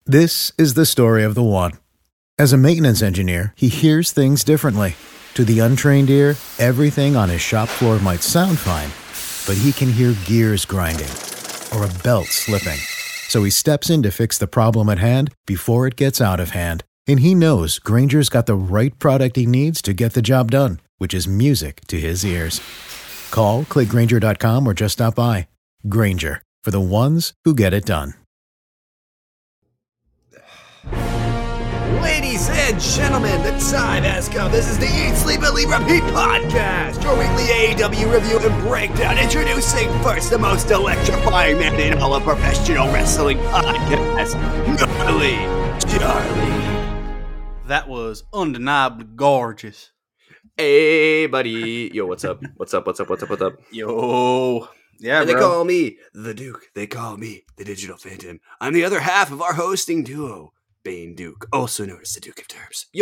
This is the story of the one. As a maintenance engineer, he hears things differently. To the untrained ear, everything on his shop floor might sound fine, but he can hear gears grinding or a belt slipping. So he steps in to fix the problem at hand before it gets out of hand. And he knows Grainger's got the right product he needs to get the job done, which is music to his ears. Call, click Grainger.com, or just stop by. Grainger, for the ones who get it done. Ladies and gentlemen, the time has come. This is the Eat, Sleep, and Leave Repeat podcast, your weekly AEW review and breakdown. Introducing first the most electrifying man in all of professional wrestling podcast, Gnarly Charlie. That was undeniably gorgeous. Hey, buddy. Yo, what's up? What's up? Yo. Yeah, and they bro. call me the Duke. They call me the Digital Phantom. I'm the other half of our hosting duo, Bane Duke, also known as the Duke of Terps. Yo.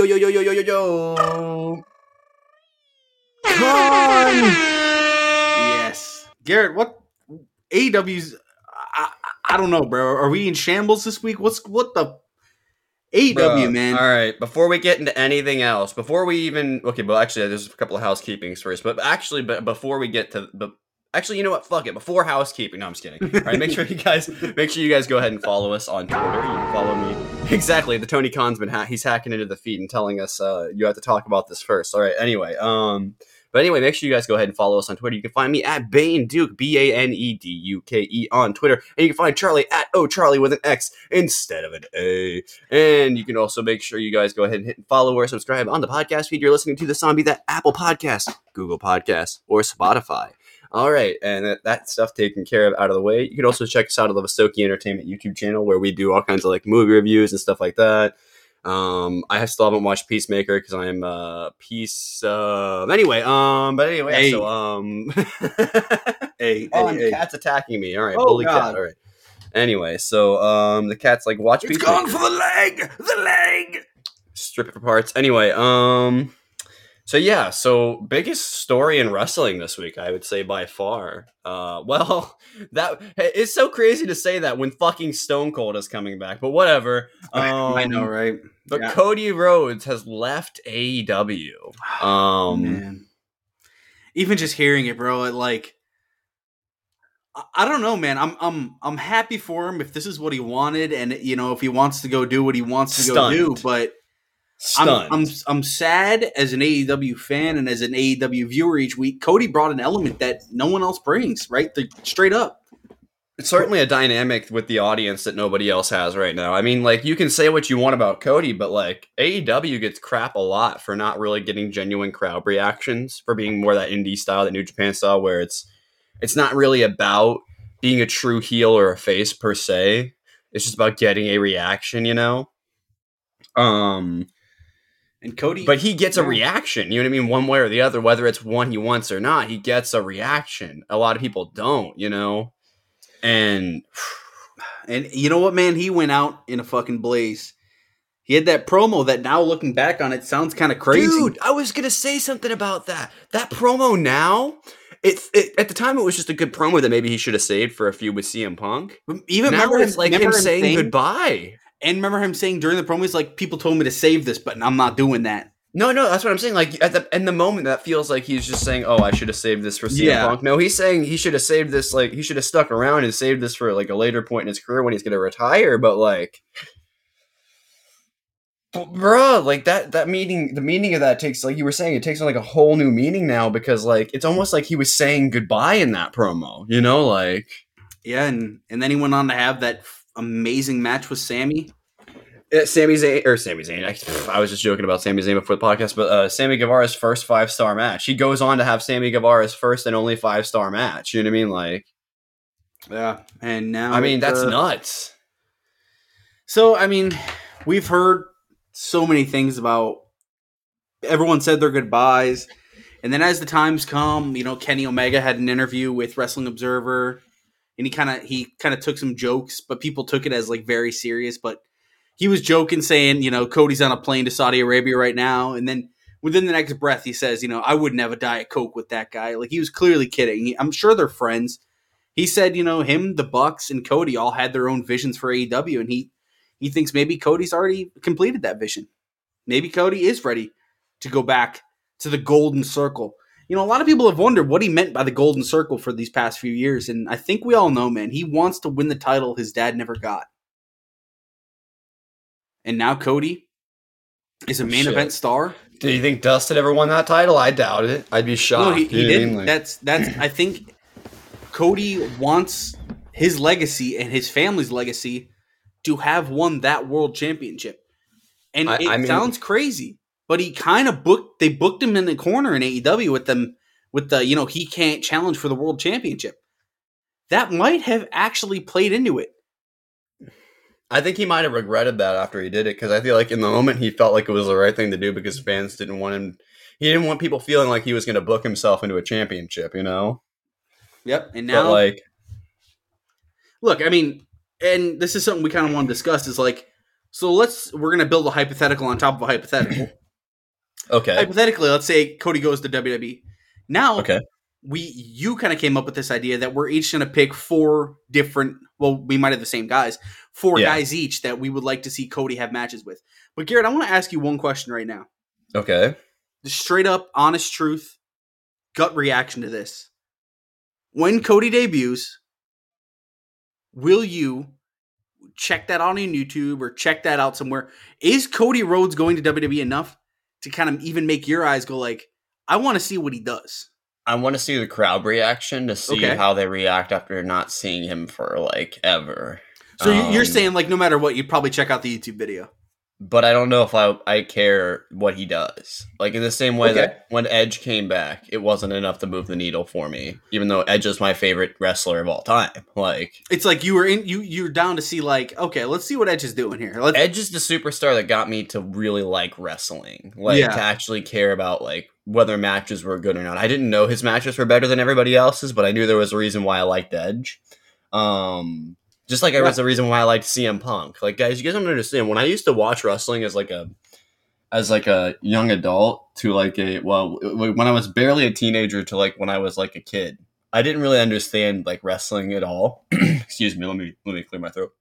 Come on! Yes. Garrett, what AEW's I don't know, bro. Are we in shambles this week? What the AEW, Bro, man? All right, before we get into anything else, before we even actually there's a couple of housekeepings first, but before we get to actually, you know what? Fuck it. Before housekeeping, no, I'm just kidding. All right, make sure you guys go ahead and follow us on Twitter. You can follow me. Exactly. The Tony Khan's been he's hacking into the feed and telling us you have to talk about this first. All right. Anyway, make sure you guys go ahead and follow us on Twitter. You can find me at Bane Duke, BaneDuke on Twitter, and you can find Charlie at Charlie with an X instead of an A. And you can also make sure you guys go ahead and hit follow or subscribe on the podcast feed you're listening to this on, be that Apple Podcast, Google Podcast, or Spotify. All right, and that stuff taken care of out of the way. You can also check us out on the Vastoki Entertainment YouTube channel, where we do all kinds of like movie reviews and stuff like that. I still haven't watched Peacemaker because I'm peace. Anyway, Hey. The cat's attacking me. All right, Oh, bully God. cat. All right. Anyway, so the cat's like, watch It's Peacemaker. gone for the leg. Strip it for parts. Anyway, So biggest story in wrestling this week, I would say by far. That it's so crazy to say that when fucking Stone Cold is coming back, but whatever. I know, right? But Yeah. Cody Rhodes has left AEW. Man. Even just hearing it, bro, I don't know, man. I'm happy for him if this is what he wanted, and if he wants to go do what he wants to go do. But I'm sad as an AEW fan and as an AEW viewer each week. Cody brought an element that no one else brings, right? Straight up. It's certainly a dynamic with the audience that nobody else has right now. I mean, like, you can say what you want about Cody, but like AEW gets crap a lot for not really getting genuine crowd reactions, for being more that indie style, that New Japan style, where it's not really about being a true heel or a face per se. It's just about getting a reaction, And Cody, but he gets a reaction, you know what I mean? One way or the other, whether it's one he wants or not, he gets a reaction. A lot of people don't, And you know what, man? He went out in a fucking blaze. He had that promo that now, looking back on it, sounds kind of crazy. Dude, I was going to say something about that. That promo now, at the time it was just a good promo that maybe he should have saved for a feud with CM Punk. Even now remember it's like him saying goodbye. And remember him saying during the promo, he's like, people told me to save this, but I'm not doing that. No, that's what I'm saying. Like, in the moment, that feels like he's just saying, oh, I should have saved this for CM Punk. No, he's saying he should have saved this, like, he should have stuck around and saved this for, like, a later point in his career when he's going to retire. But, like, bro, like, that meaning, the meaning of that takes, like you were saying, it takes on, like, a whole new meaning now, because, like, it's almost like he was saying goodbye in that promo, like. Yeah, and then he went on to have that amazing match with Sammy. Sami Zayn. I was just joking about Sami Zayn before the podcast, but Sammy Guevara's first 5-star match. He goes on to have Sammy Guevara's first and only 5-star match. You know what I mean? Like, yeah, and now that's nuts. So, I mean, we've heard so many things about. Everyone said their goodbyes, and then as the times come, Kenny Omega had an interview with Wrestling Observer, and he kind of took some jokes, but people took it as like very serious, but. He was joking, saying, Cody's on a plane to Saudi Arabia right now. And then within the next breath, he says, I wouldn't have a Diet Coke with that guy. Like, he was clearly kidding. I'm sure they're friends. He said, him, the Bucks, and Cody all had their own visions for AEW. And he He thinks maybe Cody's already completed that vision. Maybe Cody is ready to go back to the golden circle. A lot of people have wondered what he meant by the golden circle for these past few years, and I think we all know, man, he wants to win the title his dad never got. And now Cody is a main event star. Do you think Dustin ever won that title? I doubt it. I'd be shocked. No, he didn't. That's. I think Cody wants his legacy and his family's legacy to have won that world championship. And I mean, sounds crazy, but he kind of they booked him in the corner in AEW with the he can't challenge for the world championship. That might have actually played into it. I think he might have regretted that after he did it, because I feel like in the moment he felt like it was the right thing to do because fans didn't want him. He didn't want people feeling like he was going to book himself into a championship, Yep. And now, look, I mean, and this is something we kind of want to discuss is like, so we're going to build a hypothetical on top of a hypothetical. Okay. Hypothetically, let's say Cody goes to WWE. Now, okay. You kind of came up with this idea that we're each going to pick 4 different, well, we might have the same guys, 4 guys each that we would like to see Cody have matches with. But Garrett, I want to ask you one question right now. Okay. The straight up, honest truth, gut reaction to this. When Cody debuts, will you check that out on YouTube or check that out somewhere? Is Cody Rhodes going to WWE enough to kind of even make your eyes go like, I want to see what he does? I want to see the crowd reaction to see how they react after not seeing him for like ever. So you're saying like no matter what, you'd probably check out the YouTube video. But I don't know if I care what he does. Like in the same way that when Edge came back, it wasn't enough to move the needle for me, even though Edge is my favorite wrestler of all time. Like it's like you're down to see like, okay, let's see what Edge is doing here. Edge is the superstar that got me to really like wrestling, like to actually care about like whether matches were good or not. I didn't know his matches were better than everybody else's, but I knew there was a reason why I liked Edge. Just like there was a reason why I liked CM Punk. Like, guys, you guys don't understand. When I used to watch wrestling as like a young adult to like when I was barely a teenager to like when I was like a kid, I didn't really understand like wrestling at all. Excuse me, let me clear my throat.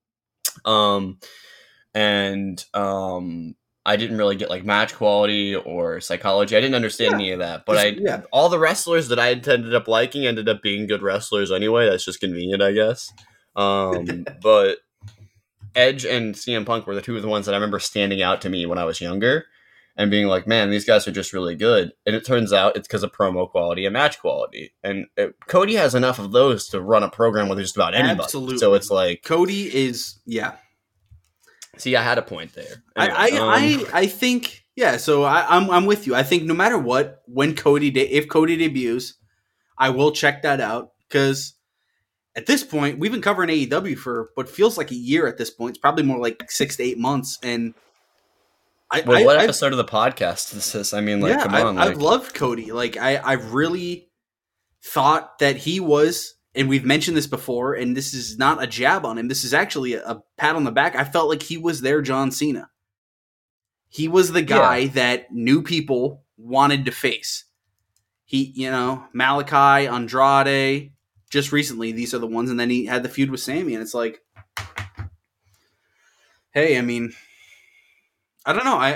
I didn't really get like match quality or psychology. I didn't understand any of that. But all the wrestlers that I ended up liking ended up being good wrestlers anyway. That's just convenient, I guess. But Edge and CM Punk were the two of the ones that I remember standing out to me when I was younger and being like, man, these guys are just really good. And it turns out it's because of promo quality and match quality. And Cody has enough of those to run a program with just about anybody. Absolutely. So it's like Cody is, See, I had a point there. Anyway, I think, so I'm with you. I think no matter what, if Cody debuts, I will check that out because at this point, we've been covering AEW for what feels like a year at this point. It's probably more like 6 to 8 months. And what episode of the podcast is this? I mean, like, come on. I've loved Cody. Like, I really thought that he was, and we've mentioned this before, and this is not a jab on him. This is actually a pat on the back. I felt like he was their John Cena. He was the guy that new people wanted to face. He, Malachi, Andrade. Just recently, these are the ones, and then he had the feud with Sammy, and it's like, hey, I mean, I don't know.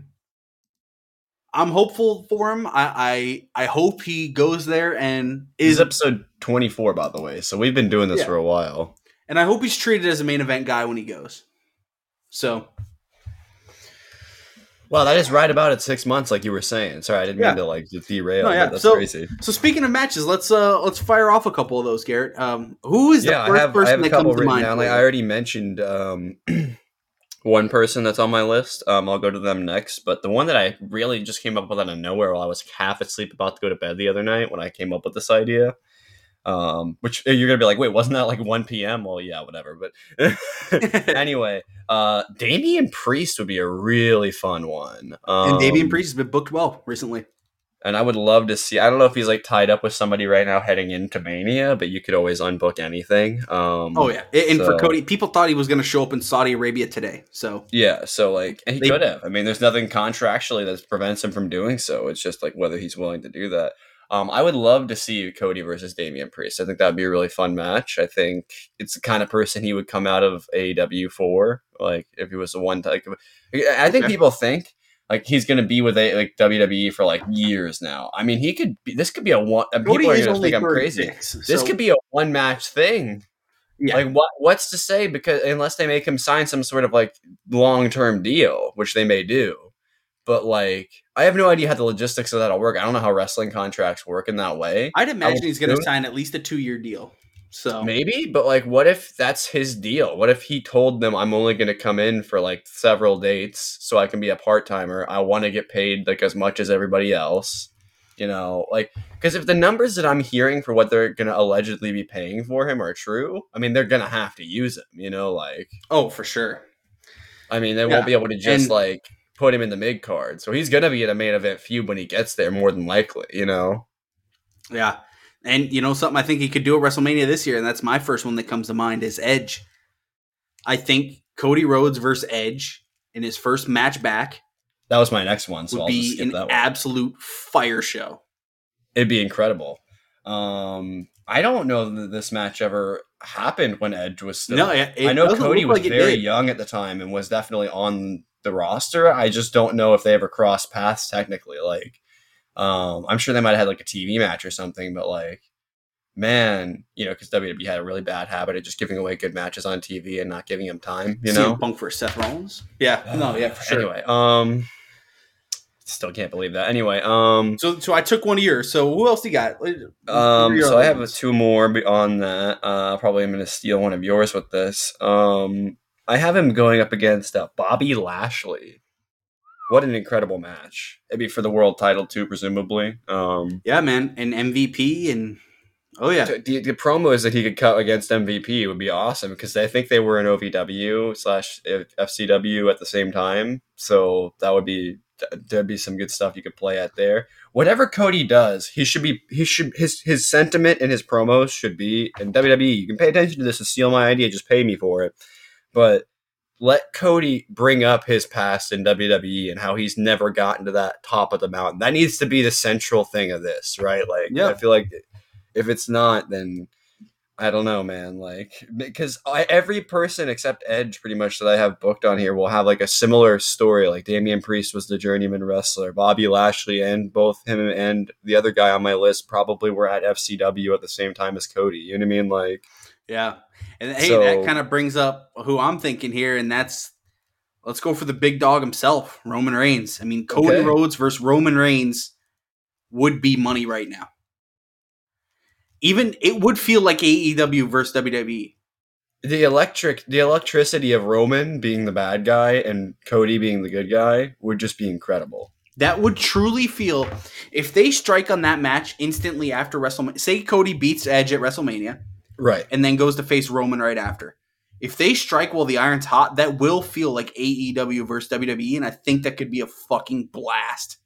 I'm hopeful for him. I hope he goes there and is episode 24, by the way. So we've been doing this for a while, and I hope he's treated as a main event guy when he goes. So. Well, that is right about at 6 months, like you were saying. Sorry, I didn't mean to like derail. No, that's crazy. So speaking of matches, let's fire off a couple of those, Garrett. Who is the first person that comes to mind? Down. Like I already mentioned one person that's on my list. I'll go to them next. But the one that I really just came up with out of nowhere while I was half asleep about to go to bed the other night when I came up with this idea. Which you're gonna be like, wait, wasn't that like 1 p.m.? Well, yeah, whatever. But anyway, Damian Priest would be a really fun one. And Damian Priest has been booked well recently. And I would love to see. I don't know if he's like tied up with somebody right now heading into Mania, but you could always unbook anything. For Cody, people thought he was going to show up in Saudi Arabia today. So and he could have. I mean, there's nothing contractually that prevents him from doing so. It's just like whether he's willing to do that. I would love to see Cody versus Damian Priest. I think that would be a really fun match. I think it's the kind of person he would come out of AEW for, like if he was the one type. I think people think like he's going to be with WWE for like years now. I mean, he could be. This could be a one. People are going to think I'm crazy. This could be a one match thing. Yeah. Like what's to say? Because unless they make him sign some sort of like long term deal, which they may do. But, like, I have no idea how the logistics of that will work. I don't know how wrestling contracts work in that way. I'd imagine he's going to sign at least a 2-year deal. So maybe, but, like, what if that's his deal? What if he told them, I'm only going to come in for, like, several dates so I can be a part-timer. I want to get paid, like, as much as everybody else. You know, like, because if the numbers that I'm hearing for what they're going to allegedly be paying for him are true, I mean, they're going to have to use him, you know, like. Oh, for sure. I mean, they won't be able to just, put him in the mid card. So he's going to be in a main event feud when he gets there, more than likely, you know? Yeah. And you know something I think he could do at WrestleMania this year, and that's my first one that comes to mind, is Edge. I think Cody Rhodes versus Edge in his first match back. That was my next one, so would I'll be just skip an that one. Absolute fire show. It'd be incredible. I don't know that this match ever happened when Edge was still. No, I know Cody was very young at the time and was definitely on the roster. I just don't know if they ever crossed paths technically. Like, I'm sure they might have had like a TV match or something, but like, man, you know, because WWE had a really bad habit of just giving away good matches on TV and not giving him time. You know, CM Punk for Seth Rollins. Yeah, for sure. Anyway, still can't believe that. Anyway, so I took one of yours. So who else do you got? So I have 2 more beyond that. Probably I'm going to steal one of yours with this. I have him going up against Bobby Lashley. What an incredible match. It'd be for the world title too, presumably. Yeah, man. And MVP and oh yeah. The promos that he could cut against MVP would be awesome because I think they were in OVW/FCW at the same time. So there'd be some good stuff you could play at there. Whatever Cody does, his sentiment in his promos should be, and WWE, you can pay attention to this and steal my idea, just pay me for it. But let Cody bring up his past in WWE and how he's never gotten to that top of the mountain. That needs to be the central thing of this, right? Like, I feel like if it's not, then I don't know, man. Like, because every person except Edge, pretty much, that I have booked on here will have like a similar story. Like Damian Priest was the journeyman wrestler. Bobby Lashley and both him and the other guy on my list probably were at FCW at the same time as Cody. You know what I mean? Like, yeah. And hey, that kind of brings up who I'm thinking here, and that's let's go for the big dog himself, Roman Reigns. I mean, Cody Rhodes versus Roman Reigns would be money right now. Even it would feel like AEW versus WWE. The electricity of Roman being the bad guy and Cody being the good guy would just be incredible. That would truly feel, if they strike on that match instantly after WrestleMania, say Cody beats Edge at WrestleMania. Right. And then goes to face Roman right after. If they strike while the iron's hot, that will feel like AEW versus WWE, and I think that could be a fucking blast.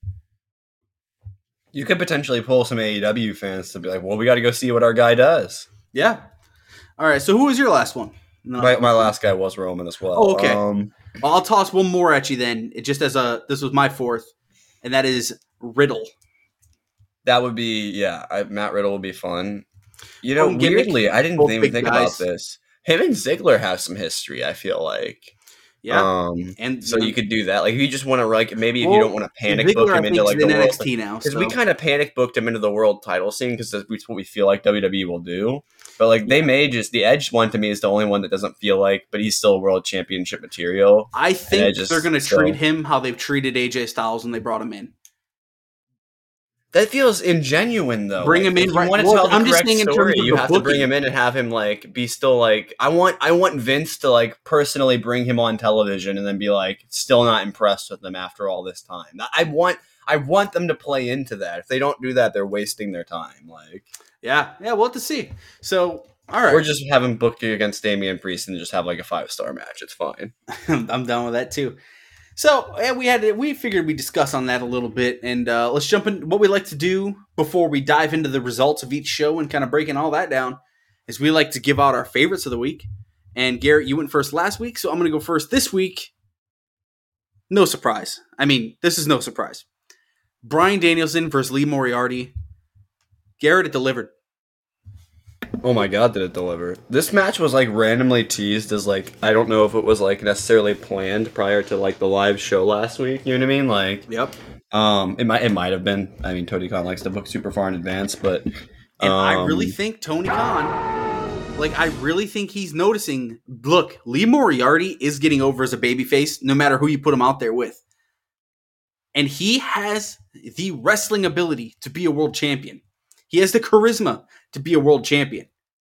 You could potentially pull some AEW fans to be like, well, we got to go see what our guy does. Yeah. All right, so who was your last one? No. My last guy was Roman as well. Oh, okay. I'll toss one more at you then, this was my fourth, and that is Riddle. That would be, Matt Riddle would be fun. You know, weirdly, I didn't even think about this. Him and Ziggler have some history, I feel like. Yeah. And so you could do that. Like, if you just want to, like, maybe if you don't want to panic book him into, like, the world. NXT now. Because we kind of panic booked him into the world title scene because that's what we feel like WWE will do. But, like, they may just, the Edge one to me is the only one that doesn't feel like, but he's still world championship material. I think they're going to treat him how they've treated AJ Styles when they brought him in. That feels ingenuine, though. Bring him in. If you want to tell the correct story, you have to bring him in and have him like be still like. I want Vince to like personally bring him on television and then be like still not impressed with him after all this time. I want them to play into that. If they don't do that, they're wasting their time. Like, yeah, we'll have to see. So, all right, or just have him booked against Damian Priest and just have like a 5-star match. It's fine. I'm done with that too. So we figured we'd discuss on that a little bit, and let's jump in. What we like to do before we dive into the results of each show and kind of breaking all that down is we like to give out our favorites of the week. And Garrett, you went first last week, so I'm going to go first this week. No surprise. I mean, this is no surprise. Bryan Danielson versus Lee Moriarty. Garrett, it delivered. Oh my god, did it deliver? This match was like randomly teased as like, I don't know if it was like necessarily planned prior to like the live show last week. You know what I mean? Like, Yep. it might have been. I mean, Tony Khan likes to book super far in advance, but And I really think Tony Khan, like, I really think he's noticing, look, Lee Moriarty is getting over as a babyface no matter who you put him out there with. And he has the wrestling ability to be a world champion. He has the charisma to be a world champion.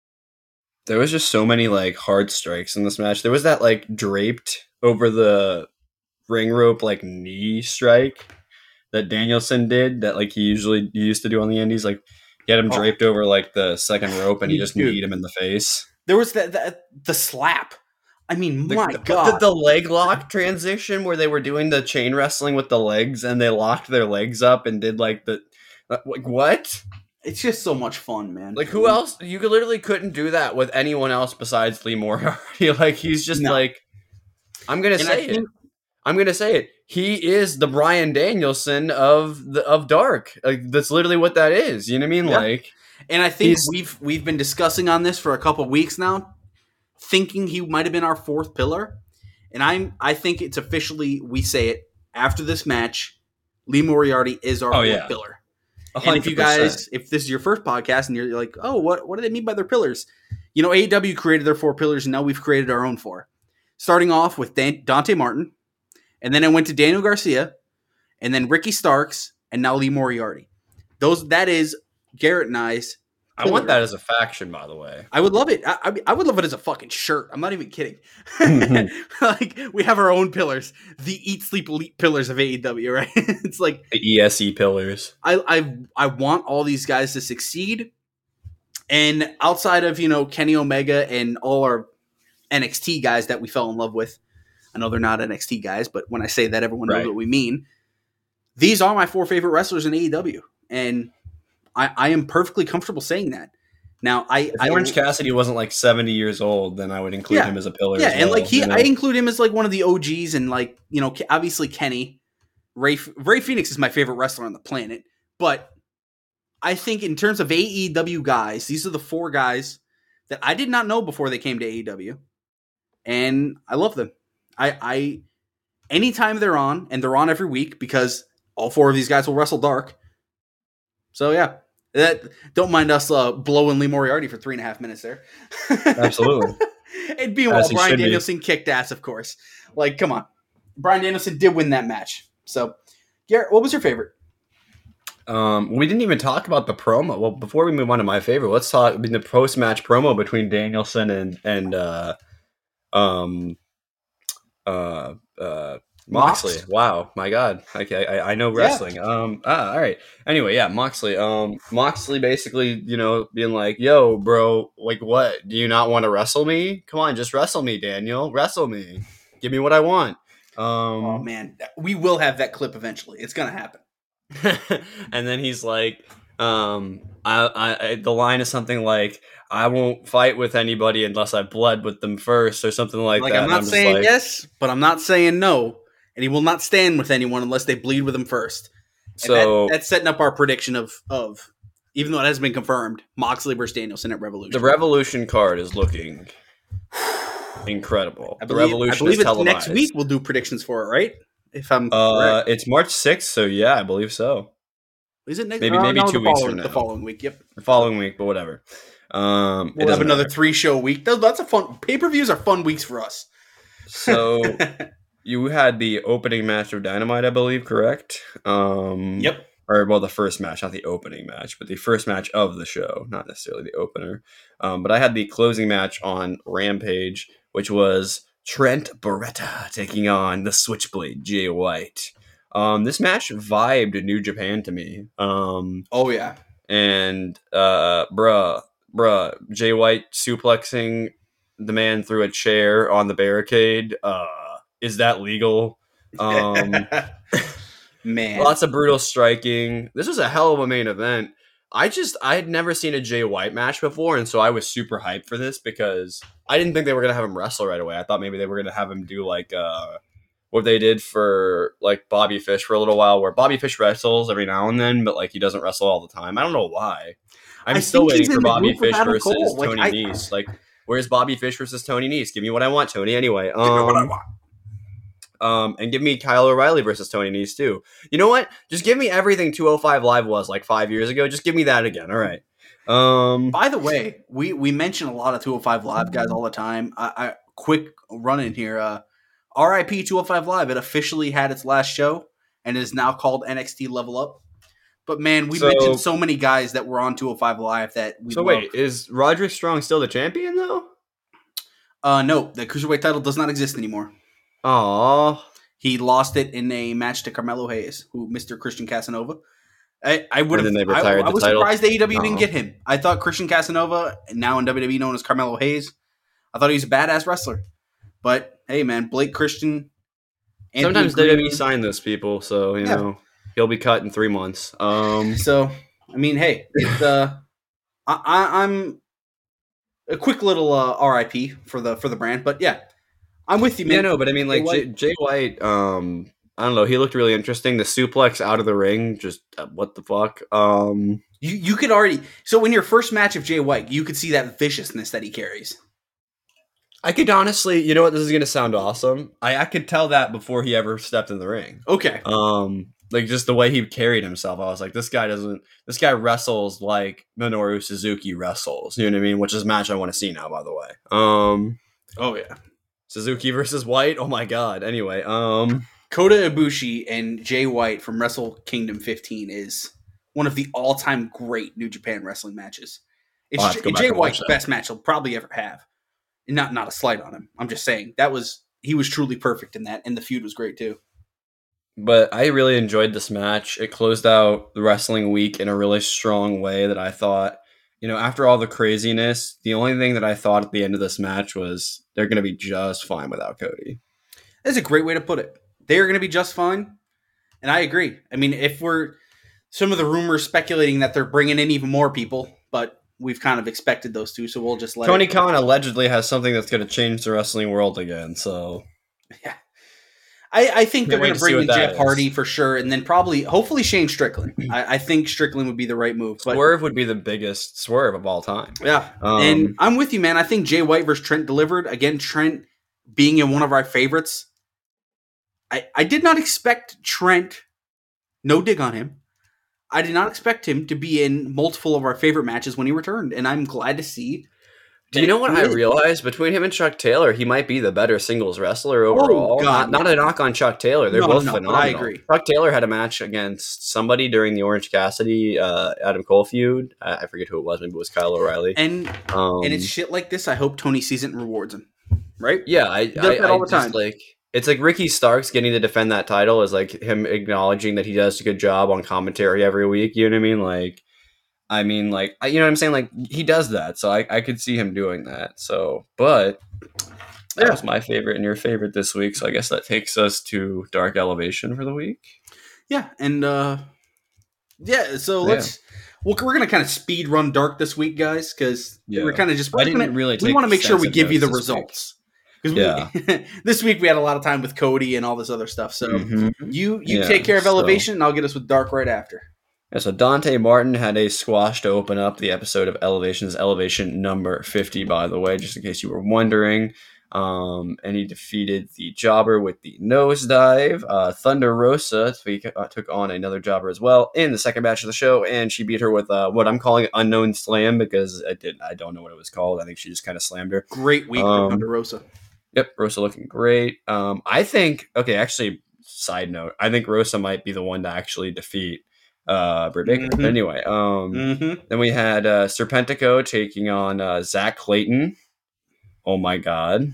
there was just so many like hard strikes in this match. There was that like draped over the ring rope like knee strike that Danielson did that like he used to do on the indies. Like he had him draped over like the second rope and he just kneed him in the face. There was the slap. I mean, my God. The leg lock transition where they were doing the chain wrestling with the legs and they locked their legs up and did like the like what? It's just so much fun, man. Like who else? You literally couldn't do that with anyone else besides Lee Moriarty. Like he's just like, I'm gonna say it. He is the Bryan Danielson of Dark. Like that's literally what that is. You know what I mean? Yeah. Like, and I think we've been discussing on this for a couple weeks now, thinking he might have been our fourth pillar. And I think it's officially, we say it after this match, Lee Moriarty is our fourth pillar. 100%. And if you guys, if this is your first podcast and you're like, oh, what do they mean by their pillars? You know, AEW created their 4 pillars and now we've created our own 4. Starting off with Dante Martin, and then I went to Daniel Garcia, and then Ricky Starks, and now Lee Moriarty. That is Garrett and I's pillar. I want that as a faction, by the way. I would love it. I would love it as a fucking shirt. I'm not even kidding. Like, we have our own pillars. The Eat, Sleep, Elite pillars of AEW, right? It's like... the ESE pillars. I want all these guys to succeed. And outside of, Kenny Omega and all our NXT guys that we fell in love with, I know they're not NXT guys, but when I say that, everyone knows what we mean. These are my 4 favorite wrestlers in AEW. And I am perfectly comfortable saying that. Now, if Orange Cassidy wasn't like 70 years old, then I would include him as a pillar. Yeah, as well, and like I include him as like one of the OGs, and like obviously Kenny, Ray Phoenix is my favorite wrestler on the planet. But I think in terms of AEW guys, these are the 4 guys that I did not know before they came to AEW, and I love them. I anytime they're on, and they're on every week because all 4 of these guys will wrestle Dark. So yeah. Don't mind us blowing Lee Moriarty for 3.5 minutes there. Absolutely. And meanwhile, Bryan Danielson kicked ass, of course. Like, come on. Bryan Danielson did win that match. So, Garrett, what was your favorite? We didn't even talk about the promo. Well, before we move on to my favorite, let's talk the post-match promo between Danielson and Moxley. Wow, my God. Okay, I know wrestling. Yeah. All right. Anyway, yeah, Moxley. Moxley basically, being like, "Yo, bro, like, what? Do you not want to wrestle me? Come on, just wrestle me, Daniel. Wrestle me. Give me what I want." Oh man, we will have that clip eventually. It's gonna happen. And then he's like, the line is something like, "I won't fight with anybody unless I bled with them first," or something like that. I'm not saying yes, but I'm not saying no. And he will not stand with anyone unless they bleed with him first. So that's setting up our prediction of even though it hasn't been confirmed, Moxley versus Danielson at Revolution. The Revolution card is looking incredible. The Revolution is televised. Next week we'll do predictions for it, right? If I'm correct. It's March 6th, so yeah, I believe so. Is it next? Maybe 2 weeks from now. The following week. Yep. The following week, but whatever. We'll have another 3-show week. That's a fun. Pay-per-views are fun weeks for us. So. You had the opening match of Dynamite, I believe, correct? Yep. Or, well, the first match, not the opening match, but the first match of the show, not necessarily the opener. But I had the closing match on Rampage, which was Trent Beretta taking on the Switchblade, Jay White. This match vibed New Japan to me. Oh, yeah. And, bruh, Jay White suplexing the man through a chair on the barricade, is that legal? Man. Lots of brutal striking. This was a hell of a main event. I had never seen a Jay White match before, and so I was super hyped for this because I didn't think they were going to have him wrestle right away. I thought maybe they were going to have him do like what they did for like Bobby Fish for a little while, where Bobby Fish wrestles every now and then, but like he doesn't wrestle all the time. I don't know why. I'm still think he's waiting for in the Bobby group with Fish Adam versus Cole. Like, Tony Nese. Like, where's Bobby Fish versus Tony Nese? Give me what I want, Tony. Anyway, Give me what I want. and give me Kyle O'Reilly versus Tony Nese too. You know what? Just give me everything 205 Live was like 5 years ago. Just give me that again. All right. By the way, we mention a lot of 205 Live guys all the time. I quick run in here. RIP 205 Live. It officially had its last show and is now called NXT Level Up. But man, we mentioned so many guys that were on 205 Live that we. So wait, is Roderick Strong still the champion though? No, the cruiserweight title does not exist anymore. Aww. He lost it in a match to Carmelo Hayes, who Mr. Christian Casanova. I would have. I was surprised AEW didn't get him. I thought Christian Casanova, now in WWE known as Carmelo Hayes, I thought he was a badass wrestler. But hey, man, Blake Christian. Sometimes WWE sign those people, so you know he'll be cut in 3 months. So I mean, hey, it's, I'm a quick little RIP for the brand, but yeah, I'm with you, man. Yeah, no, but I mean, like Jay White, I don't know. He looked really interesting. The suplex out of the ring, just what the fuck. You could already. So in your first match of Jay White, you could see that viciousness that he carries. I could honestly, you know what? This is gonna sound awesome. I could tell that before he ever stepped in the ring. Okay. Like just the way he carried himself, I was like, this guy wrestles like Minoru Suzuki wrestles. You know what I mean? Which is a match I want to see now, by the way. Oh yeah. Suzuki versus White. Oh my god. Anyway, Kota Ibushi and Jay White from Wrestle Kingdom 15 is one of the all-time great New Japan wrestling matches. It's Jay White's best match he'll probably ever have. And not a slight on him. I'm just saying he was truly perfect in that, and the feud was great too. But I really enjoyed this match. It closed out the wrestling week in a really strong way that I thought, you know, after all the craziness, the only thing that I thought at the end of this match was they're going to be just fine without Cody. That's a great way to put it. They are going to be just fine. And I agree. I mean, some of the rumors speculating that they're bringing in even more people, but we've kind of expected those two, so we'll just let Tony Khan allegedly has something that's going to change the wrestling world again, so... Yeah. I think they're going to bring in Jeff Hardy for sure, and then hopefully Shane Strickland. I think Strickland would be the right move. But Swerve would be the biggest swerve of all time. Yeah, and I'm with you, man. I think Jay White versus Trent delivered. Again, Trent being in one of our favorites. I did not expect Trent, no dig on him, I did not expect him to be in multiple of our favorite matches when he returned, and I'm glad to see. Do you know what I realized? Between him and Chuck Taylor, he might be the better singles wrestler overall. Oh, God, not a knock on Chuck Taylor. They're both phenomenal. I agree. Chuck Taylor had a match against somebody during the Orange Cassidy, Adam Cole feud. I forget who it was. Maybe it was Kyle O'Reilly. And it's shit like this. I hope Tony sees it and rewards him. Right? Yeah, I all the time. It's like Ricky Starks getting to defend that title is like him acknowledging that he does a good job on commentary every week. You know what I mean? You know what I'm saying? Like, he does that, so I could see him doing that. So, but that was my favorite and your favorite this week, so I guess that takes us to Dark Elevation for the week. Yeah, and we're going to kind of speed run Dark this week, guys, because we're kind of just... we want to make sure we give you the results. Because this week we had a lot of time with Cody and all this other stuff. So you take care of Elevation, and I'll get us with Dark right after. Yeah, so Dante Martin had a squash to open up the episode of Elevation number 50, by the way, just in case you were wondering. And he defeated the Jobber with the nosedive. Thunder Rosa took on another Jobber as well in the second match of the show, and she beat her with what I'm calling Unknown Slam because I don't know what it was called. I think she just kind of slammed her. Great week for Thunder Rosa. Yep, Rosa looking great. I think, actually, side note, I think Rosa might be the one to actually defeat Britt Baker. Mm-hmm. Anyway, then we had Serpentico taking on Zach Clayton. Oh my god.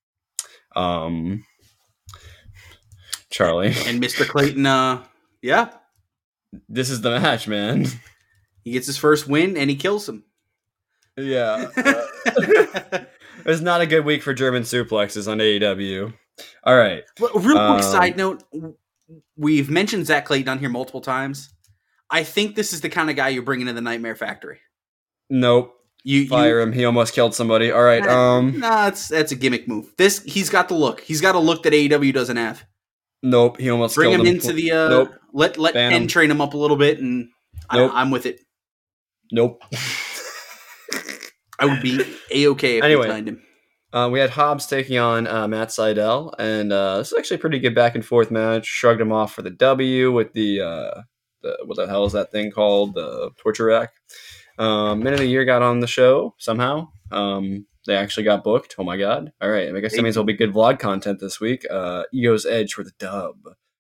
Charlie. And Mr. Clayton, This is the match, man. He gets his first win and he kills him. Yeah. It was not a good week for German suplexes on AEW. All right. Real quick side note. We've mentioned Zach Clayton on here multiple times. I think this is the kind of guy you're bringing to the Nightmare Factory. Nope. Fire him. He almost killed somebody. All right. That's a gimmick move. He's got the look. He's got a look that AEW doesn't have. Nope. He almost Bring killed him into the Nope. let Ban Penn him. train him up a little bit, and Nope. I'm with it. Nope. I would be A-okay if Anyway. they signed him. We had Hobbs taking on Matt Seidel, and this is actually a pretty good back and forth match. Shrugged him off for the W with the what the hell is that thing called? The torture rack. Men of the Year got on the show somehow. They actually got booked. Oh my god! All right, I guess that means there'll be good vlog content this week. Ego's Edge for the dub.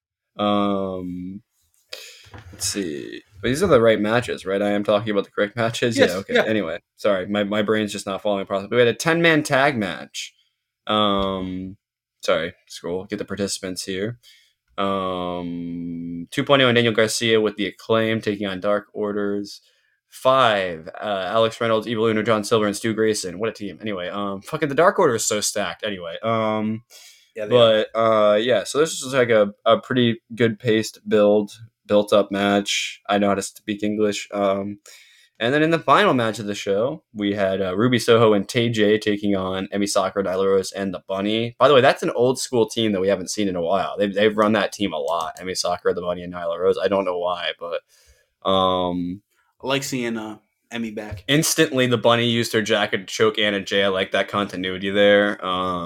Let's see. But these are the right matches, right? I am talking about the correct matches. Yes, yeah. Okay. yeah. Anyway, sorry, my brain's just not following the process. But we had a 10-man tag match. Sorry, scroll. Get the participants here. 2.0 and Daniel Garcia with the Acclaim taking on Dark Orders. 5, Alex Reynolds, Evil Uno, John Silver, and Stu Grayson. What a team. Anyway, fucking the Dark Order is so stacked. Anyway, Yeah, yeah, so this is like a pretty good paced built up match. I know how to speak English. And then in the final match of the show, we had Ruby Soho and Tay J taking on Emi Sakura, Nyla Rose, and the Bunny. By the way, that's an old school team that we haven't seen in a while. They've run that team a lot. Emi Sakura, the Bunny, and Nyla Rose. I don't know why, but I like seeing Emmy back. instantly the Bunny used her jacket to choke Anna Jay. I like that continuity there.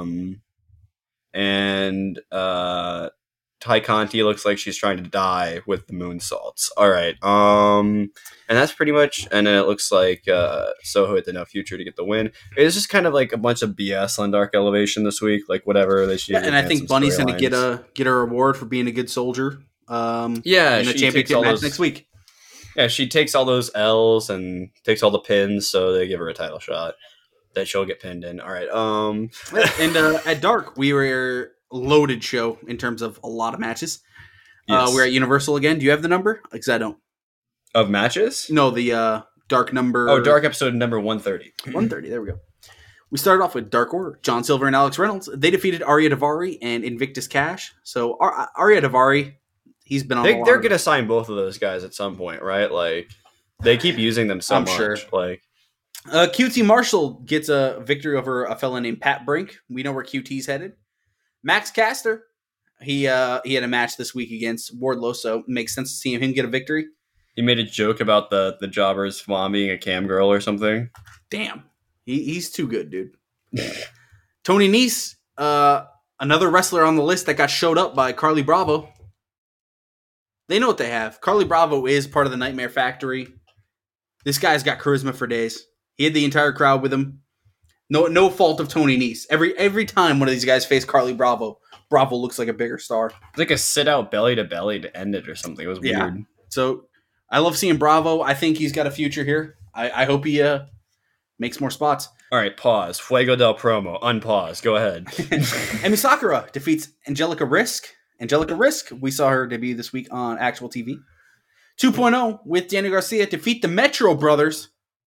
And Ty Conti looks like she's trying to die with the moonsaults. All right. And that's pretty much. And then it looks like Soho hit the No Future to get the win. It's just kind of like a bunch of BS on Dark Elevation this week. Like whatever they should. Yeah, and I think Bunny's going to get a reward for being a good soldier. Yeah, in the she championship takes all match those, next week. Yeah, she takes all those L's and takes all the pins, so they give her a title shot that she'll get pinned in. All right. And at Dark, we were loaded show in terms of a lot of matches. Yes. We're at Universal again. Do you have the number? Because I don't. Of matches? No, the Dark number. Oh, Dark episode number 130. 130. There we go. We started off with Dark Order. John Silver and Alex Reynolds. They defeated Arya Davari and Invictus Cash. So Arya Davari, he's been on. They're going to sign both of those guys at some point, right? Like they keep using them so I'm much. sure. Like QT Marshall gets a victory over a fella named Pat Brink. We know where QT's headed. Max Caster, he had a match this week against Wardlow, so it makes sense to see him get a victory. he made a joke about the jobber's mom being a cam girl or something. Damn, he's too good, dude. Tony Nese, another wrestler on the list that got showed up by Carly Bravo. They know what they have. Carly Bravo is part of the Nightmare Factory. This guy's got charisma for days. He had the entire crowd with him. No fault of Tony Nese. Every time one of these guys face Carly Bravo, Bravo looks like a bigger star. It's like a sit out belly to belly to end it or something. It was Yeah. weird. So I love seeing Bravo. I think he's got a future here. I hope he makes more spots. All right, pause. Fuego del Promo. Unpause. Go ahead. Emi Sakura defeats Angelica Risk. Angelica Risk, we saw her debut this week on actual TV. 2.0 with Daniel Garcia defeat the Metro Brothers.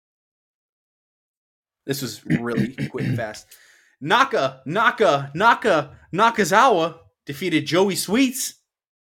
This was really quick and fast. Nakazawa defeated Joey Sweets.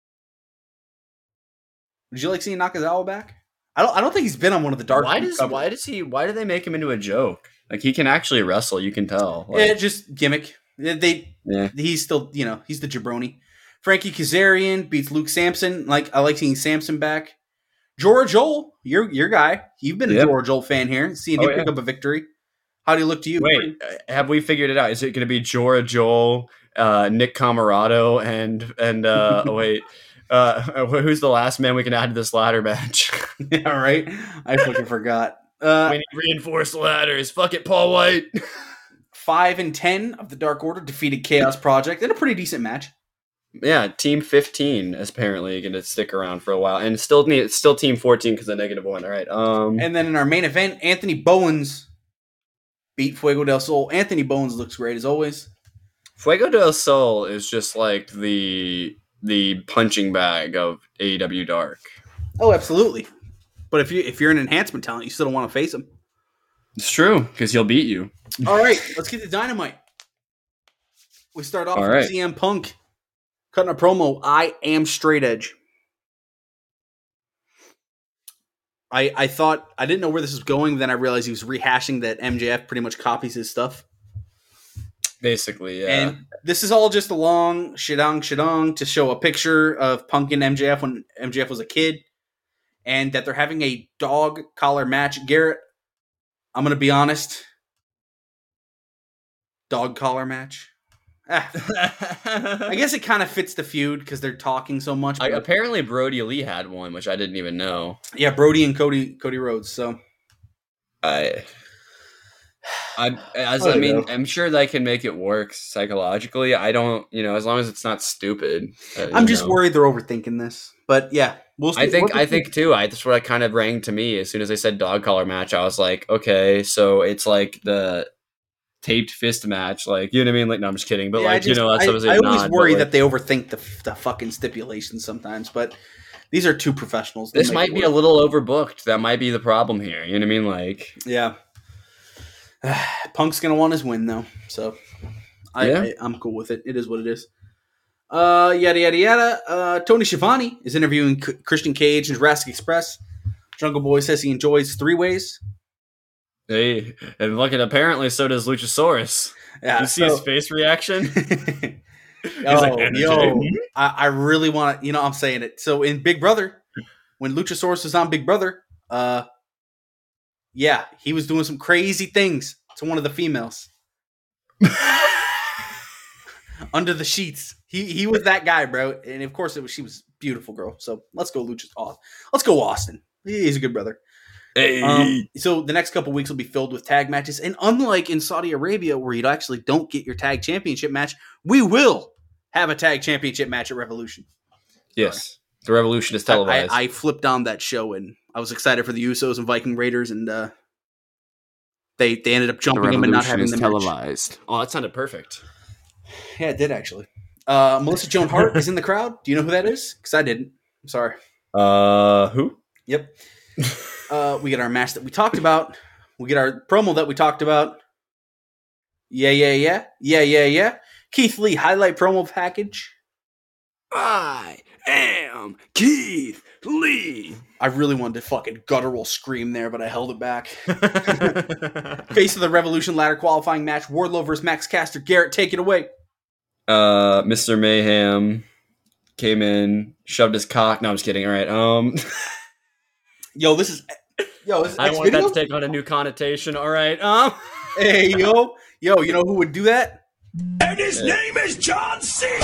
Would you like seeing Nakazawa back? I don't think he's been on one of the Dark. Why do they make him into a joke? Like he can actually wrestle, you can tell. Like, Yeah, just gimmick. He's still, he's the jabroni. Frankie Kazarian beats Luke Sampson. I like seeing Sampson back. Jorah Joel, your guy. You've been a Jorah Joel fan here. Seeing him pick up a victory. How do you look to you? Wait, have we figured it out? Is it going to be Jorah Joel, Nick Camarado, and who's the last man we can add to this ladder match? Yeah, right. I fucking forgot. We need reinforced ladders. Fuck it, Paul White. 5 and 10 of the Dark Order defeated Chaos Project in a pretty decent match. Yeah, Team 15 is apparently going to stick around for a while, and it's still Team 14 because of -1. All right. And then in our main event, Anthony Bowens beat Fuego del Sol. Anthony Bowens looks great as always. Fuego del Sol is just like the punching bag of AEW Dark. Oh, absolutely. But if you're an enhancement talent, you still don't want to face him. It's true because he'll beat you. All right, let's get to Dynamite. We start off with CM Punk cutting a promo. I am straight edge. I thought I didn't know where this was going. Then I realized he was rehashing that MJF pretty much copies his stuff. Basically, yeah. And this is all just a long shidong to show a picture of Punk and MJF when MJF was a kid, and that they're having a dog collar match. Garrett, I'm going to be honest. Dog collar match. I guess it kind of fits the feud because they're talking so much. Apparently, Brody Lee had one, which I didn't even know. Yeah, Brody and Cody Rhodes. So I'm sure they can make it work psychologically. I don't, as long as it's not stupid. I'm just worried they're overthinking this. But yeah, we'll see. I think too. That's what kind of rang to me as soon as they said dog collar match. I was like, okay, so it's like the taped fist match, like, you know what I mean? Like, no, I'm just kidding, but I always worry that they overthink the fucking stipulations sometimes. But these are two professionals. This might be a little overbooked. That might be the problem here. You know what I mean? Like, yeah. Punk's gonna want his win though, so I'm cool with it. It is what it is. Yada yada yada. Tony Schiavone is interviewing Christian Cage and Jurassic Express. Jungle Boy says he enjoys three-ways. Hey, and look, apparently so does Luchasaurus. Yeah, you see his face reaction. I really want to. I'm saying it. So in Big Brother, when Luchasaurus was on Big Brother, yeah, he was doing some crazy things to one of the females under the sheets. He was that guy, bro. And of course, she was a beautiful girl. So let's go, Let's go, Austin. He's a good brother. Hey. So the next couple weeks will be filled with tag matches, and unlike in Saudi Arabia, where you actually don't get your tag championship match, we will have a tag championship match at Revolution. Yes, the Revolution is televised. I flipped on that show, and I was excited for the Usos and Viking Raiders, and they ended up jumping them and not having them televised. Oh, that sounded perfect. Yeah, it did actually. Melissa Joan Hart is in the crowd. Do you know who that is? Because I didn't. I'm sorry. Who? Yep. We get our match that we talked about. We get our promo that we talked about. Yeah. Keith Lee highlight promo package. I am Keith Lee. I really wanted to fucking guttural scream there, but I held it back. Face of the Revolution ladder qualifying match. Wardlow versus Max Caster. Garrett, take it away. Mr. Mayhem came in, shoved his cock. No, I'm just kidding. All right. This is I want that to take on a new connotation. All right. Hey, yo, you know who would do that? And his name is John Cena.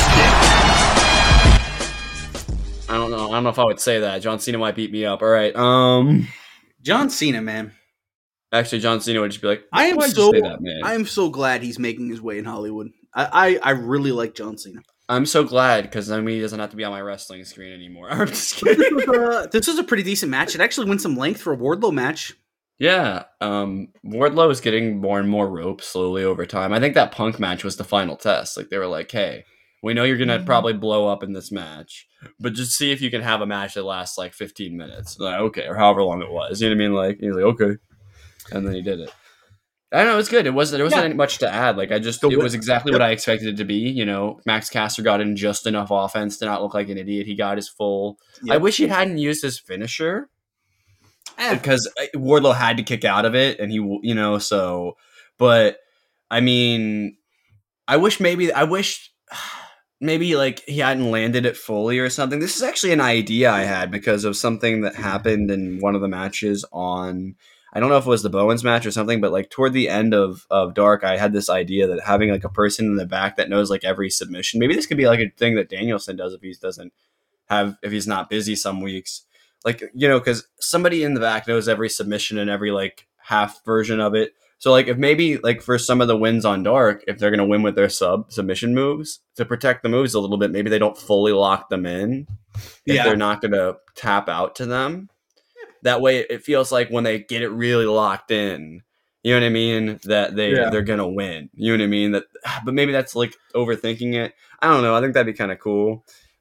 I don't know if I would say that. John Cena might beat me up. All right. John Cena, man. Actually, John Cena would just be like, I am so glad he's making his way in Hollywood. I really like John Cena. I'm so glad because he doesn't have to be on my wrestling screen anymore. I'm just kidding. This was a pretty decent match. It actually went some length for a Wardlow match. Yeah. Wardlow is getting more and more rope slowly over time. I think that Punk match was the final test. Like, they were like, hey, we know you're going to probably blow up in this match, but just see if you can have a match that lasts like 15 minutes. Like, okay, or however long it was. You know what I mean? Like, he's like, okay. And then he did it. I don't know. It was good. There wasn't much to add. Like, it was exactly what I expected it to be. Max Caster got in just enough offense to not look like an idiot. He got his full. Yep. I wish he hadn't used his finisher because Wardlow had to kick out of it, and so. But I mean, I wish maybe like he hadn't landed it fully or something. This is actually an idea I had because of something that happened in one of the matches on. I don't know if it was the Bowens match or something, but like toward the end of Dark, I had this idea that having like a person in the back that knows like every submission, maybe this could be like a thing that Danielson does if he's not busy some weeks, like, because somebody in the back knows every submission and every like half version of it. So like if maybe like for some of the wins on Dark, if they're going to win with their submission moves to protect the moves a little bit, maybe they don't fully lock them in if they're not going to tap out to them. That way, it feels like when they get it really locked in, you know what I mean, that they're gonna win. You know what I mean? But maybe that's like overthinking it. I don't know. I think that'd be kind of cool.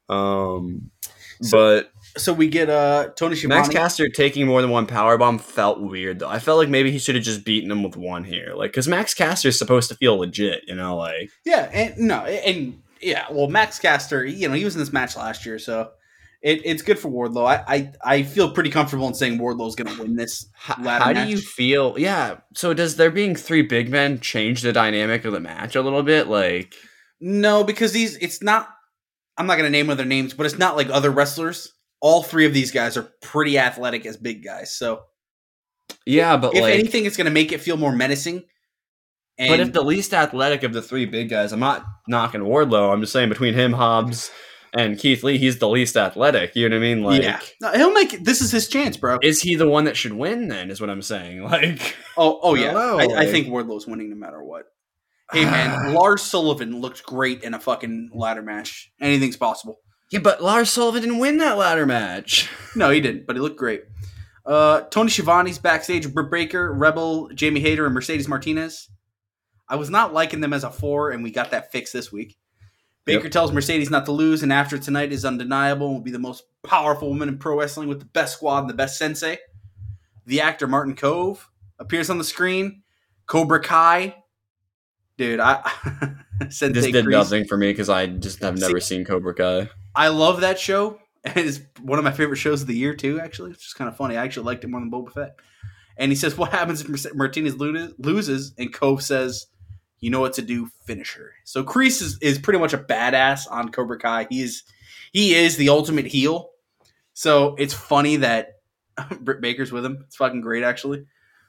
So we get Tony Schiavone. Max Caster taking more than one powerbomb felt weird though. I felt like maybe he should have just beaten him with one here, like because Max Caster is supposed to feel legit, like Well, Max Caster, he was in this match last year, so. It's good for Wardlow. I feel pretty comfortable in saying Wardlow's going to win this ladder How match. do you feel? Yeah. So does there being 3 big men change the dynamic of the match a little bit? Like, No, because it's not. I'm not going to name other names, but it's not like other wrestlers. All 3 of these guys are pretty athletic as big guys. So yeah, but if like, anything, it's going to make it feel more menacing. And but if the least athletic of the 3 big guys, I'm not knocking Wardlow. I'm just saying between him, Hobbs, and Keith Lee, he's the least athletic. You know what I mean? Like, yeah, no, he'll make. This is his chance, bro. is he the one that should win? Then is what I'm saying. Like, Oh yeah. Hello, I like- think Wardlow's winning no matter what. Hey man, Lars Sullivan looked great in a fucking ladder match. Anything's possible. yeah, but Lars Sullivan didn't win that ladder match. No, he didn't, but he looked great. Tony Schiavone's backstage with Britt Baker, Rebel, Jamie Hayter, and Mercedes Martinez. I was not liking them as a 4, and we got that fixed this week. Baker Yep. tells Mercedes not to lose, and after tonight is undeniable and will be the most powerful woman in pro wrestling with the best squad and the best sensei. The actor Martin Cove appears on the screen. Cobra Kai. Dude, Sensei This did Kreese. nothing for me because I just have never seen Cobra Kai. I love that show. And it's one of my favorite shows of the year, too, actually. It's just kind of funny. I actually liked it more than Boba Fett. And he says, what happens if Martinez loses? And Cove says, you know what to do, finish her. So Kreese is pretty much a badass on Cobra Kai. He is the ultimate heel. So it's funny that Britt Baker's with him. It's fucking great, actually.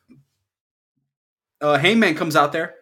Hangman comes out there.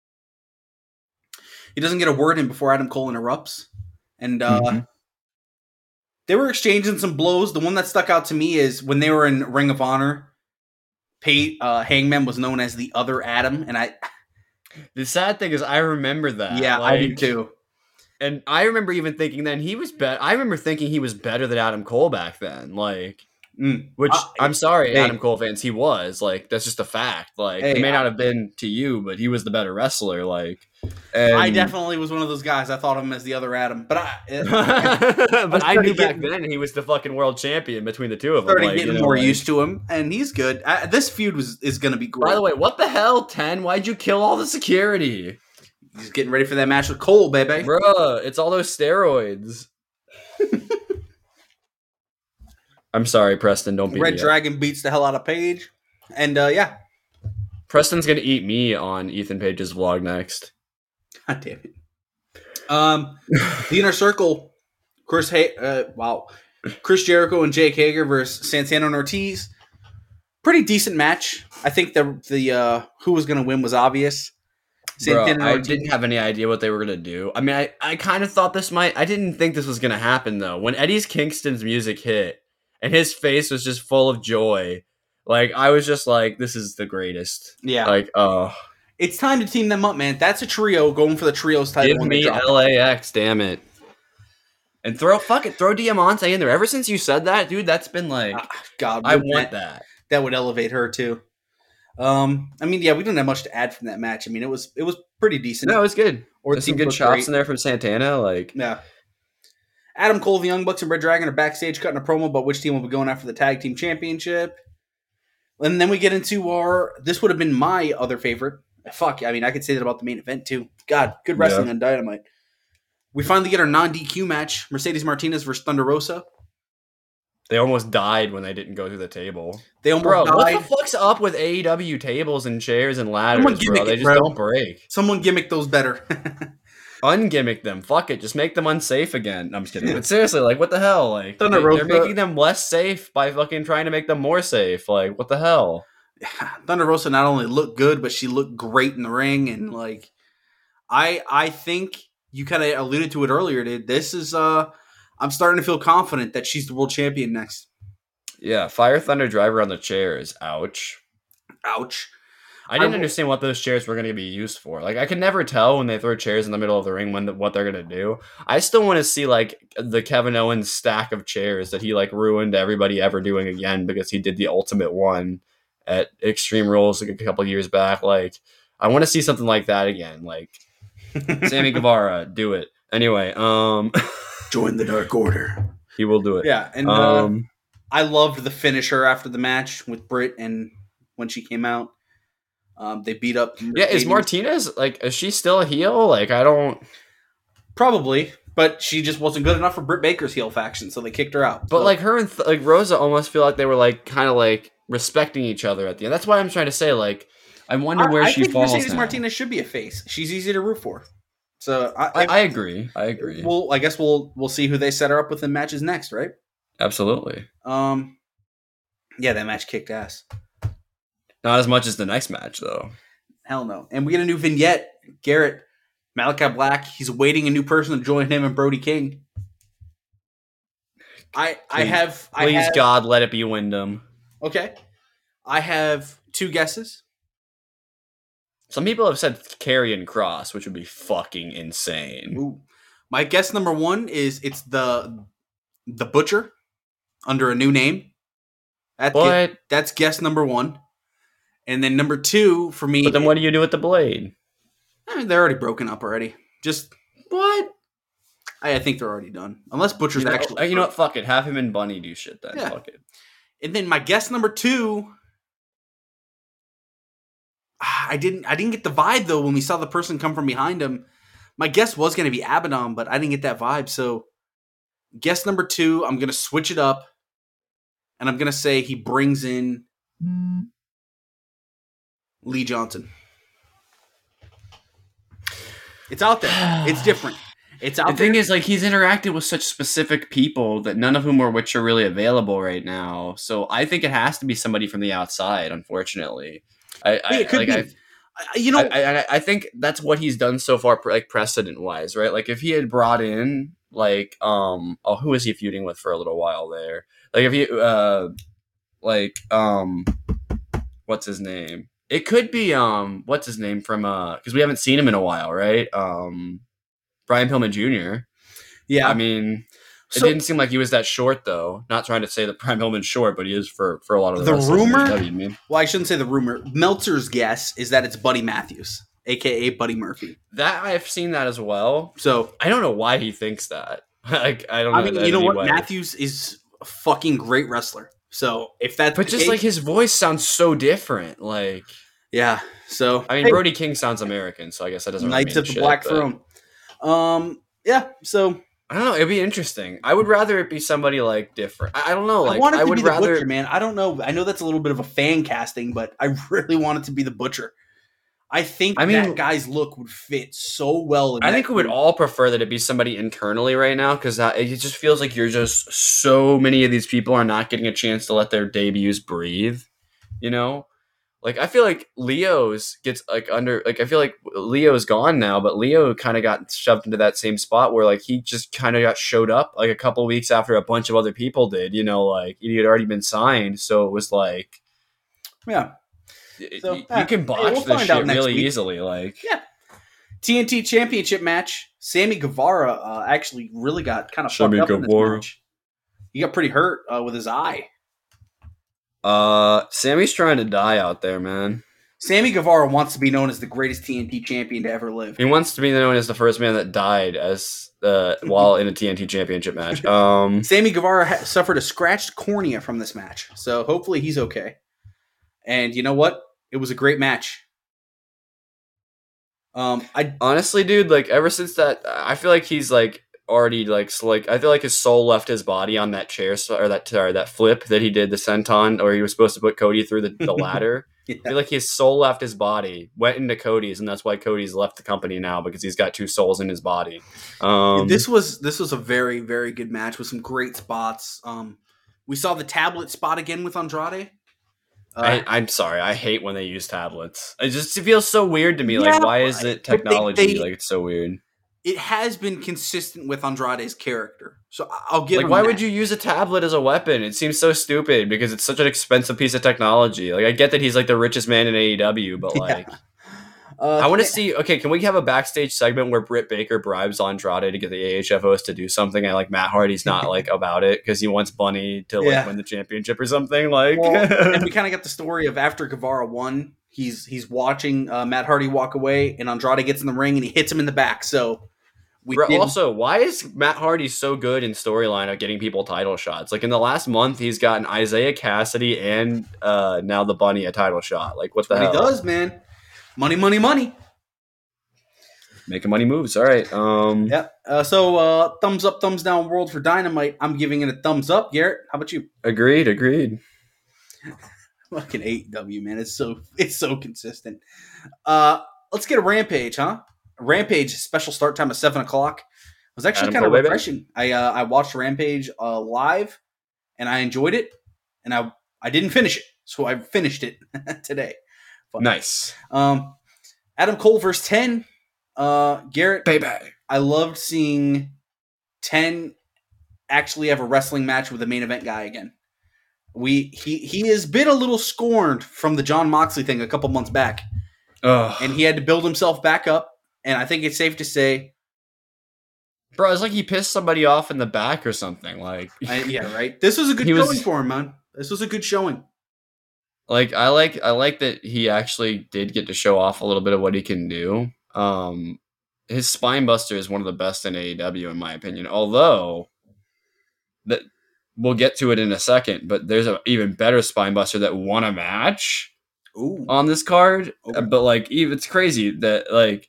He doesn't get a word in before Adam Cole interrupts. And they were exchanging some blows. The one that stuck out to me is when they were in Ring of Honor, Hangman was known as the other Adam. And The sad thing is, I remember that. yeah, I do like, too. And I remember even thinking then he was better. I remember thinking he was better than Adam Cole back then. Like, which I'm sorry, hey. Adam Cole fans, he was. Like, that's just a fact. Like, Hey, he may not have been to you, but he was the better wrestler. Like, and I definitely was one of those guys. I thought of him as the other Adam. But but I started knew back getting- then he was the fucking world champion between the two of them. started Like, getting more used to him, and he's good. This feud is going to be great. By the way, what the hell, 10? Why'd you kill all the security? He's getting ready for that match with Cole, baby. Bruh, it's all those steroids. I'm sorry, Preston. Don't beat Red me up. Dragon beats the hell out of Paige. And yeah. Preston's gonna eat me on Ethan Page's vlog next. God damn it. The Inner Circle, Chris Jericho and Jake Hager versus Santana and Ortiz. Pretty decent match. I think the who was going to win was obvious. Bro, Santana and I Ortiz. didn't have any idea what they were gonna do. I mean, I kind of thought this might. I didn't think this was gonna happen though. When Eddie's Kingston's music hit and his face was just full of joy, like I was just like, "This is the greatest." Yeah. Like, oh, It's time to team them up, man. That's a trio going for the trios title. give when they me drop it. LAX, damn it. And throw Diamante in there. Ever since you said that, dude, that's been like, God, I wouldn't want that. That would elevate her too. I mean, yeah, we didn't have much to add from that match. I mean, it was pretty decent. No, it's good. Or There's some good chops in there from Santana. Like, Yeah. Adam Cole, the Young Bucks, and Red Dragon are backstage cutting a promo about which team will be going after the tag team championship. And then we get into this would have been my other favorite. Fuck, I mean, I could say that about the main event too. God, good wrestling on Dynamite. We finally get our non-DQ match. Mercedes Martinez versus Thunder Rosa. they almost died when they didn't go through the table. They almost Bro, died. what the fuck's up with AEW tables and chairs and ladders, Someone gimmick bro? They it, just bro. don't break. Someone gimmick those better. Ungimmick them. Fuck it. Just make them unsafe again. No, I'm just kidding. But seriously, like, what the hell? Like, Thunder they're Rosa- making them less safe by fucking trying to make them more safe. Like, what the hell? Thunder Rosa not only looked good, but she looked great in the ring. And like, I think you kind of alluded to it earlier, dude. This is I'm starting to feel confident that she's the world champion next. Yeah, Fire Thunder Driver on the chairs. Ouch. Ouch. I didn't will- understand what those chairs were going to be used for. Like, I could never tell when they throw chairs in the middle of the ring what they're going to do. I still want to see, like, the Kevin Owens stack of chairs that he, like, ruined everybody ever doing again because he did the ultimate one at Extreme Rules like, a couple years back. Like, I want to see something like that again. Like, Sammy Guevara, do it. Anyway, Join the Dark Order. he will do it. Yeah, and I loved the finisher after the match with Britt and when she came out. They beat up. Yeah, is Mercedes. Martinez, like, is she still a heel? Like, I don't... Probably. But she just wasn't good enough for Britt Baker's heel faction, so they kicked her out. But So- like her and like Rosa almost feel like they were like kind of like respecting each other at the end. That's why I'm trying to say like I wonder where I she think falls Mercedes now. Martinez should be a face. She's easy to root for. So I agree. I agree. Well, I guess we'll see who they set her up with in matches next, right? Absolutely. Yeah, that match kicked ass. Not as much as the next match though. Hell no. And we get a new vignette. Garrett, Malachi Black, he's awaiting a new person to join him and Brody King. Please God, let it be Wyndham. Okay. I have 2 guesses. Some people have said Karrion Kross, which would be fucking insane. Ooh. My guess number 1 is it's the Butcher under a new name. That's guess number 1. And then number 2 for me. But then what do you do with the Blade? I mean, they're already broken up already. Just What? I think they're already done. Unless Butcher's actually. You know what? Fuck it. Have him and Bunny do shit then. Yeah. Fuck it. And then my guess number 2. I didn't get the vibe though when we saw the person come from behind him. My guess was going to be Abaddon, but I didn't get that vibe. So guess number 2, I'm going to switch it up. And I'm going to say he brings in Lee Johnson. It's out there. It's different. It's out The there. thing is, like, he's interacted with such specific people that none of whom are which are really available right now. So I think it has to be somebody from the outside. Unfortunately, It could be. I think that's what he's done so far, like precedent wise, right? Like if he had brought in like who was he feuding with for a little while there? Like if he what's his name? It could be what's his name from because we haven't seen him in a while, right? Brian Pillman Jr. Yeah, I mean, it didn't seem like he was that short though. Not trying to say that Brian Pillman's short, but he is for a lot of The wrestlers in rumor- AEW, man. Well, I shouldn't say the rumor. Meltzer's guess is that it's Buddy Matthews, a.k.a. Buddy Murphy. That I've seen that as well. So, I don't know why he thinks that. Like, I don't know. I mean, that you know what? anyway. Matthews is a fucking great wrestler. So, if that's But the just case- like his voice sounds so different. Like, yeah. So, I mean, hey, Brody King sounds American, so I guess that doesn't really Knights mean of the shit, Black but- Throne. Yeah. So, I don't know. It'd be interesting. I would rather it be somebody like different. I don't know. Like, I want it to would be the rather. Butcher, man. I don't know. I know that's a little bit of a fan casting, but I really want it to be the Butcher. I think that guy's look would fit so well. I think we would all prefer that it be somebody internally right now because it just feels like you're just so many of these people are not getting a chance to let their debuts breathe. You know, like I feel like Leo's gets like under like I feel like Leo's gone now, but Leo kind of got shoved into that same spot where like he just kind of got showed up like a couple weeks after a bunch of other people did. You know, like he had already been signed, so it was like yeah. So, you can botch we'll this find out shit next really week. easily. Like, Yeah. TNT Championship match. Sammy Guevara actually really got kind of fucked Sammy up in this Guevara. match. He got pretty hurt with his eye. Sammy's trying to die out there, man. Sammy Guevara wants to be known as the greatest TNT champion to ever live. He wants to be known as the first man that died as while in a TNT Championship match. Sammy Guevara suffered a scratched cornea from this match, so hopefully he's okay. And you know what? It was a great match. I Honestly, dude, like ever since that, I feel like he's like already like I feel like his soul left his body on that chair or that flip that he did the senton, or he was supposed to put Cody through the ladder. yeah. I feel like his soul left his body, went into Cody's, and that's why Cody's left the company now because he's got 2 souls in his body. This was a very, very good match with some great spots. We saw the tablet spot again with Andrade. I'm sorry. I hate when they use tablets. It feels so weird to me. Yeah, Like, why is it but technology? they- like, it's so weird. It has been consistent with Andrade's character, so I'll give Like, him why that. would you use a tablet as a weapon? It seems so stupid because it's such an expensive piece of technology. Like, I get that he's like the richest man in AEW, but like, I want to see. Okay, can we have a backstage segment where Britt Baker bribes Andrade to get the AHFOs to do something, and like Matt Hardy's not like about it because he wants Bunny to like Yeah. win the championship or something? Like, Well, and we kind of got the story of after Guevara won, he's watching Matt Hardy walk away, and Andrade gets in the ring and he hits him in the back. So we Bro, didn't- also, why is Matt Hardy so good in storyline of getting people title shots? Like in the last month, he's gotten Isaiah Cassidy and now the Bunny a title shot. Like what the what hell? he does, man. Money, money, money. Making money moves. All right. Yeah. So thumbs up, thumbs down world for Dynamite. I'm giving it a thumbs up. Garrett, how about you? Agreed. Fucking AEW, man. It's so consistent. Let's get a Rampage, huh? Rampage special start time at 7:00. It was actually kind of refreshing. I watched Rampage live, and I enjoyed it. And I didn't finish it, so I finished it today. Nice. Adam Cole versus 10. Garrett, Baby. I loved seeing 10 actually have a wrestling match with the main event guy again. He has been a little scorned from the Jon Moxley thing a couple months back. Ugh. And he had to build himself back up. And I think it's safe to say, bro, it's like he pissed somebody off in the back or something. Like, yeah, right. This was a good showing for him, man. This was a good showing. Like, I like that he actually did get to show off a little bit of what he can do. His spine buster is one of the best in AEW, in my opinion. Although that we'll get to it in a second, but there's an even better spine buster that won a match on this card. Okay. But like, it's crazy that like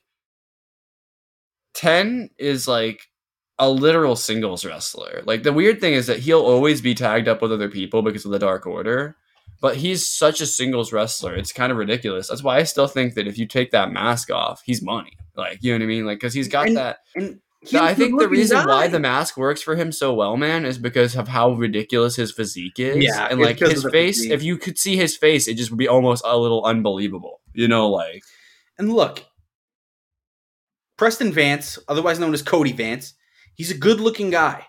10 is like a literal singles wrestler. Like the weird thing is that he'll always be tagged up with other people because of the Dark Order. But he's such a singles wrestler. It's kind of ridiculous. That's why I still think that if you take that mask off, he's money. Like, you know what I mean? Like, because he's got that. I think the reason why the mask works for him so well, man, is because of how ridiculous his physique is. Yeah, and like his face, if you could see his face, it just would be almost a little unbelievable. You know, like. And look, Preston Vance, otherwise known as Cody Vance, he's a good-looking guy.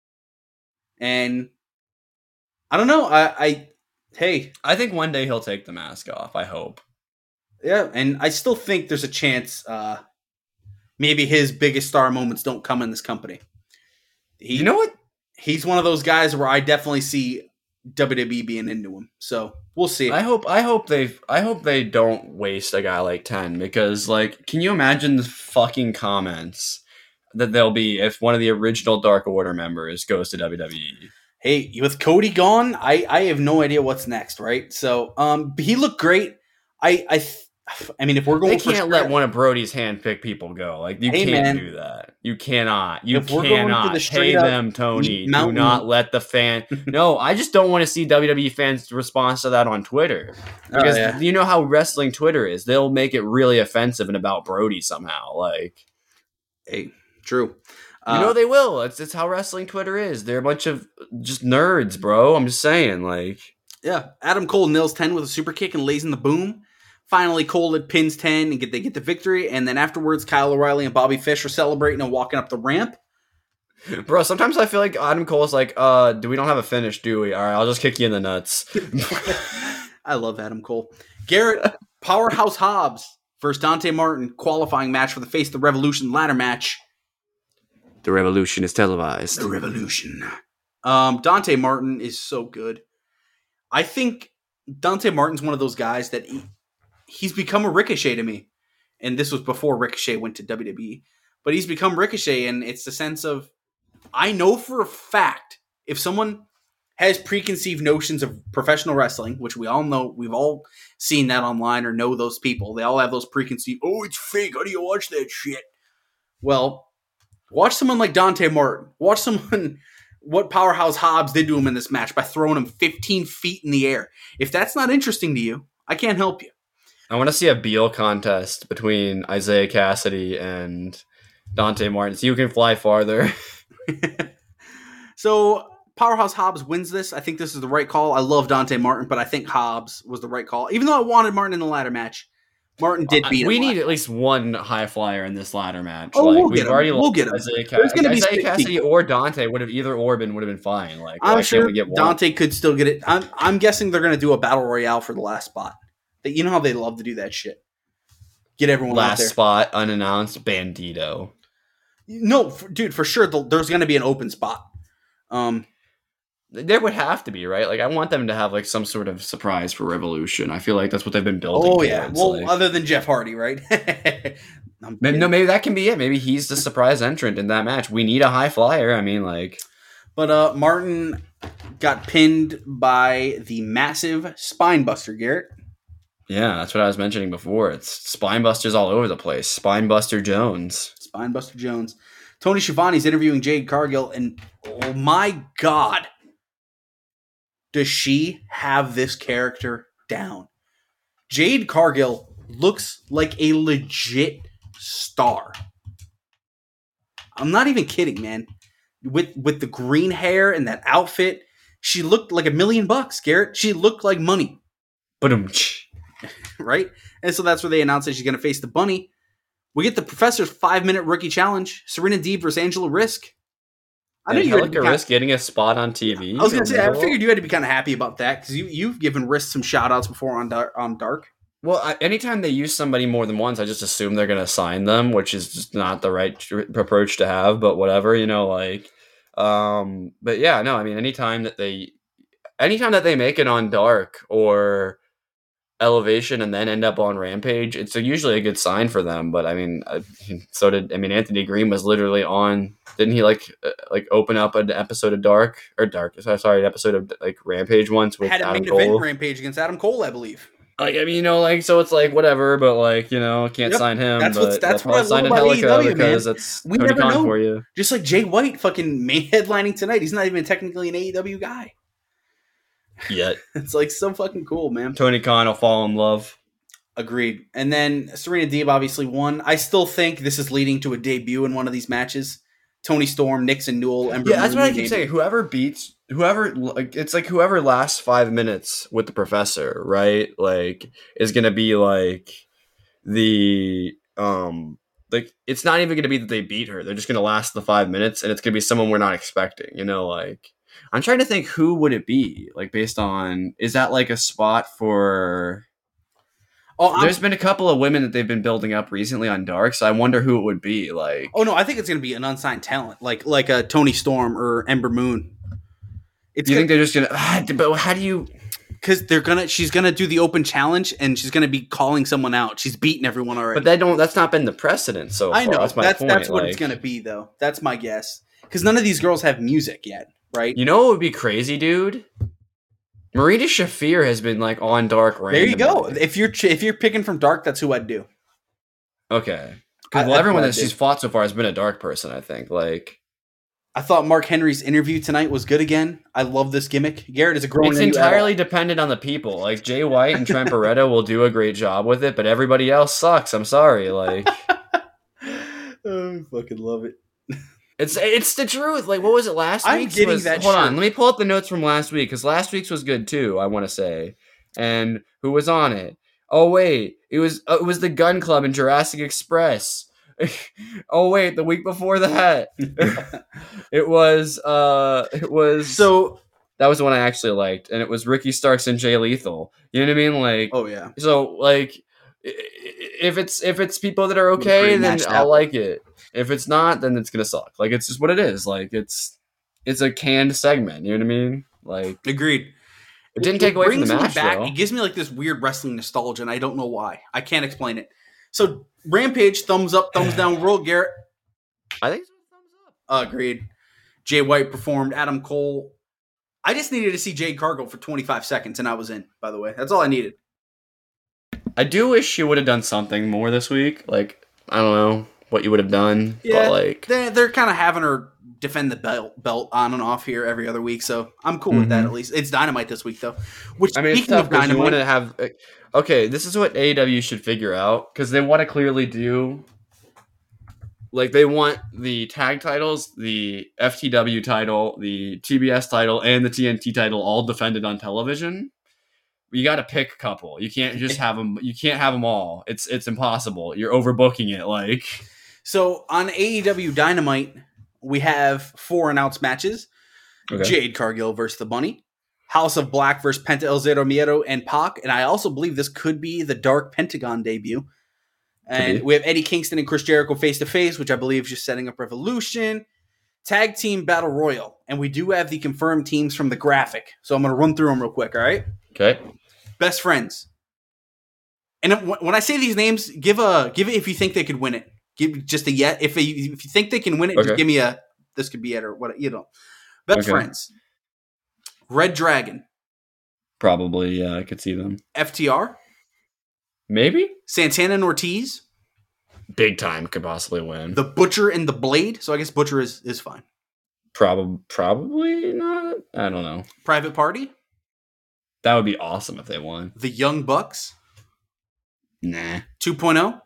And I don't know. Hey, I think one day he'll take the mask off. I hope. Yeah, and I still think there's a chance maybe his biggest star moments don't come in this company. You know what? He's one of those guys where I definitely see WWE being into him. So we'll see. I hope they don't waste a guy like 10 because, like, can you imagine the fucking comments that there'll be if one of the original Dark Order members goes to WWE? Hey, with Cody gone, I have no idea what's next, right? So, he looked great. I mean, if we're going, they can't let one of Brody's handpicked people go. Like you can't do that. You cannot. You cannot pay them, Tony. Do not let the fan. No, I just don't want to see WWE fans' response to that on Twitter because you know how wrestling Twitter is. They'll make it really offensive and about Brody somehow. Like, hey, true. You know they will. It's how wrestling Twitter is. They're a bunch of just nerds, bro. I'm just saying, like. Yeah, Adam Cole nails 10 with a super kick and lays in the boom. Finally, Cole pins 10 and they get the victory. And then afterwards, Kyle O'Reilly and Bobby Fish are celebrating and walking up the ramp. Bro, sometimes I feel like Adam Cole's like, we don't have a finish, do we? All right, I'll just kick you in the nuts. I love Adam Cole. Garrett, Powerhouse Hobbs versus Dante Martin, qualifying match for the Face the Revolution ladder match. The Revolution is televised. The Revolution. Dante Martin is so good. I think Dante Martin's one of those guys that he's become a Ricochet to me. And this was before Ricochet went to WWE. But he's become Ricochet, and it's the sense of, I know for a fact, if someone has preconceived notions of professional wrestling, which we all know, we've all seen that online or know those people. They all have those preconceived, oh, it's fake, how do you watch that shit? Well, watch someone like Dante Martin. Watch someone, what Powerhouse Hobbs did to him in this match by throwing him 15 feet in the air. If that's not interesting to you, I can't help you. I want to see a Beal contest between Isaiah Cassidy and Dante Martin. So you can fly farther. So Powerhouse Hobbs wins this. I think this is the right call. I love Dante Martin, but I think Hobbs was the right call. Even though I wanted Martin in the ladder match, Martin did beat him. We need at least one high flyer in this ladder match. Oh, like, we'll get him. Isaiah Cassidy or Dante would have would have been fine. Like, I'm sure Dante could still get it. I'm guessing they're going to do a battle royale for the last spot. You know how they love to do that shit. Get everyone last out there. Spot unannounced Bandito. No, dude, for sure. There's going to be an open spot. There would have to be, right? Like, I want them to have like some sort of surprise for Revolution. I feel like that's what they've been building. Oh yeah, well, like, other than Jeff Hardy, right? Maybe that can be it. Maybe he's the surprise entrant in that match. We need a high flyer. I mean, like, but Martin got pinned by the massive spine buster, Garrett. Yeah, that's what I was mentioning before. It's Spinebusters all over the place. Spinebuster Jones. Spinebuster Jones. Tony Schiavone's interviewing Jade Cargill, and oh my god, does she have this character down? Jade Cargill looks like a legit star. I'm not even kidding, man. With the green hair and that outfit, she looked like $1 million, Garrett. She looked like money, Ba-dum-tsh. right? And so that's where they announced that she's going to face the Bunny. We get the Professor's 5-minute rookie challenge: Serena Deeb versus Angela Risk. I know you Angelica Risk getting a spot on TV. I was going to say, I figured you had to be kind of happy about that because you've given Risk some shout outs before on Dark. Well, anytime they use somebody more than once, I just assume they're going to sign them, which is just not the right approach to have. But whatever, like. But yeah, no, I mean, anytime that they make it on Dark or Elevation and then end up on Rampage, it's usually a good sign for them. But I mean, Anthony Green was literally on. Didn't he like open up an episode of an episode of like Rampage once with Had a Adam main Cole? event Rampage against Adam Cole, I believe. Like, I mean, so it's like whatever, but like, can't sign him. That's but what I love sign about AEW, because man. that's We Tony never Khan know. for you. Just like Jay White fucking main headlining tonight. He's not even technically an AEW guy. Yet It's like so fucking cool, man. Tony Khan will fall in love. Agreed. And then Serena Deeb obviously won. I still think this is leading to a debut in one of these matches. Tony Storm, Nixon Newell, Ember Yeah, that's Moon, what I keep maybe. saying. Whoever lasts 5 minutes with the Professor, right? Like, is gonna be like the like it's not even gonna be that they beat her. They're just gonna last the 5 minutes, and it's gonna be someone we're not expecting. Like I'm trying to think who would it be? Like based on is that like a spot for? There's been a couple of women that they've been building up recently on Dark, so I wonder who it would be. Like, oh no, I think it's going to be an unsigned talent, like a Tony Storm or Ember Moon. Do you think they're just gonna? But how do you? Because she's gonna do the open challenge, and she's gonna be calling someone out. She's beaten everyone already. But that's not been the precedent so far. I know that's my point. That's what it's gonna be, though. That's my guess. Because none of these girls have music yet, right? You know what would be crazy, dude? Marita Shafir has been like on Dark randomly. There you go. If you're picking from Dark, that's who I'd do. Okay. Because everyone that she's fought so far has been a Dark person. I think. Like, I thought Mark Henry's interview tonight was good again. I love this gimmick. Garrett is a growing. It's entirely dependent on the people. Like Jay White and Trent Barretta will do a great job with it, but everybody else sucks. I'm sorry. Like, I fucking love it. It's the truth. Like, what was it last week? Hold on, let me pull up the notes from last week because last week's was good too. I want to say, and who was on it? Oh wait, it was the Gun Club and Jurassic Express. Oh wait, the week before that, it was so that was the one I actually liked, and it was Ricky Starks and Jay Lethal. You know what I mean? Like, oh yeah. So like, if it's people that are okay, then I'll like it. If it's not, then it's gonna suck. Like, it's just what it is. Like, it's a canned segment. You know what I mean? Like, agreed. It didn't take away from the match, back. though. It gives me like this weird wrestling nostalgia, and I don't know why. I can't explain it. So Rampage, thumbs up, thumbs down, world, Garrett. I think it's a thumbs up. Agreed. Jay White performed. Adam Cole. I just needed to see Jade Cargill for 25 seconds, and I was in. By the way, that's all I needed. I do wish she would have done something more this week. Like, I don't know what you would have done, Yeah, but like they're kind of having her defend the belt on and off here every other week, so I'm cool with that. At least it's Dynamite this week, though. Which, I mean, it's speaking tough of because you want Dynamite, to have. Okay, this is what AEW should figure out because they want to clearly do. Like, they want the tag titles, the FTW title, the TBS title, and the TNT title all defended on television. You got to pick a couple. You can't just have them. You can't have them all. It's impossible. You're overbooking it. Like, so on AEW Dynamite, we have 4 announced matches: Jade Cargill versus the Bunny, House of Black versus Penta El Zero Miedo and Pac, and I also believe this could be the Dark Pentagon debut. And we have Eddie Kingston and Chris Jericho face to face, which I believe is just setting up Revolution. Tag Team Battle Royal, and we do have the confirmed teams from the graphic. So I'm going to run through them real quick. All right. Okay. Best Friends. And when I say these names, give it if you think they could win it. Give just a yet. If you think they can win it, just give me a this could be it or what, you know. Best Friends. Red Dragon. Probably, yeah, I could see them. FTR. Maybe Santana and Ortiz, big time could possibly win. the Butcher and the Blade. So I guess Butcher is fine. Probably not. I don't know. Private Party, That would be awesome if they won. the Young Bucks, Nah, 2.0,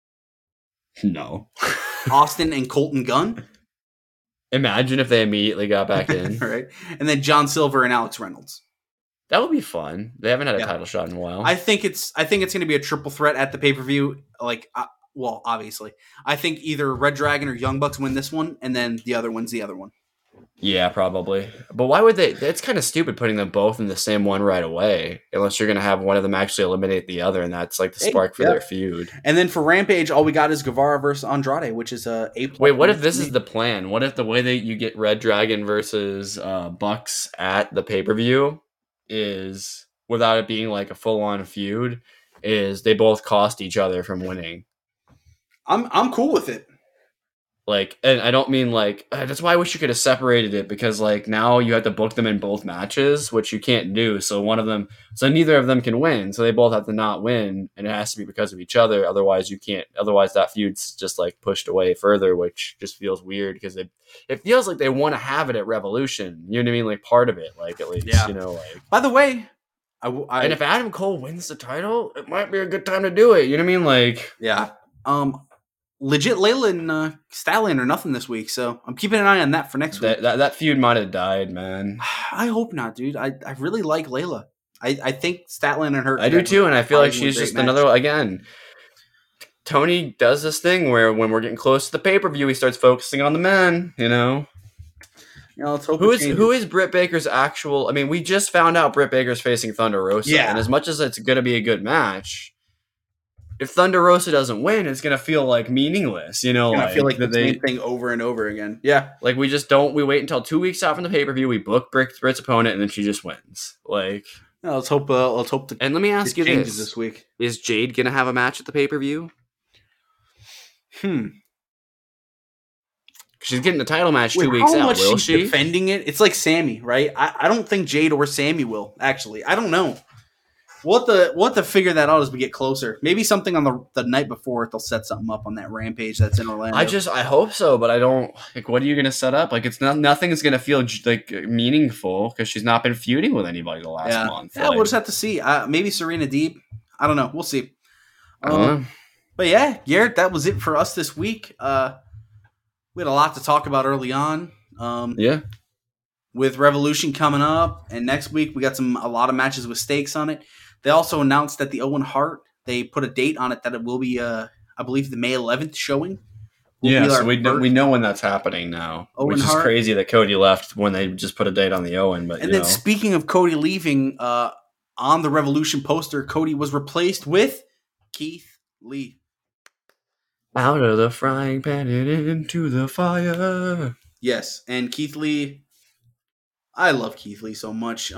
no. Austin and Colton Gunn, Imagine if they immediately got back in. right? And then John Silver and Alex Reynolds. That would be fun. They haven't had a Yeah. title shot in a while. I think it's going to be a triple threat at the pay-per-view. Like, well, obviously, I think either Red Dragon or Young Bucks win this one, and then the other one's the other one. Yeah, probably. But why would they? It's kind of stupid putting them both in the same one right away, unless you're going to have one of them actually eliminate the other, and that's like the spark for their feud. And then for Rampage, all we got is Guevara versus Andrade, which is a Wait, what if this is the plan? What if the way that you get Red Dragon versus Bucks at the pay-per-view is, without it being like a full-on feud, is they both cost each other from winning? I'm cool with it. Like, and I don't mean like, that's why I wish you could have separated it, because like now you have to book them in both matches, which you can't do. So neither of them can win. So they both have to not win, and it has to be because of each other. Otherwise you can't, otherwise that feud's just like pushed away further, which just feels weird because it feels like they want to have it at Revolution. You know what I mean? Like part of it, like at least, Yeah. you know, like. By the way, And if Adam Cole wins the title, it might be a good time to do it. You know what I mean? Like, yeah, legit Layla and Stallion are nothing this week, so I'm keeping an eye on that for next week. that feud might have died, man. I hope not, dude. I really like Layla. I think Statlander and her. I do too, and I feel like probably she's a great just match. another. Again, Tony does this thing where when we're getting close to the pay per view, he starts focusing on the men. You know, You know, let's hope who it is changes. Britt Baker's actual? I mean, we just found out Britt Baker's facing Thunder Rosa, Yeah. and as much as it's going to be a good match, if Thunder Rosa doesn't win, it's going to feel like meaningless. You know, I feel like the that they same thing over and over again. Yeah, like we just don't. We wait until 2 weeks out from the pay per view. We book Britt's opponent, and then she just wins. Like, yeah, let's hope the and let me ask you changes this: week. Is Jade going to have a match at the pay per view? She's getting the title match 2 weeks how out. much Will she's she? defending it? It's like Sammy, right? I don't think Jade or Sammy will, actually. I don't know. We'll have to figure that out as we get closer. Maybe something on the night before they'll set something up on that Rampage that's in Orlando. I hope so, but I don't. Like, what are you going to set up? Like, it's nothing is going to feel like meaningful because she's not been feuding with anybody the last month. Yeah, Like, we'll just have to see. Maybe Serena Deeb. I don't know. We'll see. I don't know. But yeah, Garrett, that was it for us this week. We had a lot to talk about early on. Yeah. With Revolution coming up, and next week we got a lot of matches with stakes on it. They also announced that the Owen Hart, they put a date on it that it will be, I believe, the May 11th showing. Yeah, so we know when that's happening now, Owen which is Hart. crazy that Cody left when they just put a date on the Owen. But And then speaking of Cody leaving, on the Revolution poster, Cody was replaced with Keith Lee. out of the frying pan and into the fire. Yes, and Keith Lee, I love Keith Lee so much.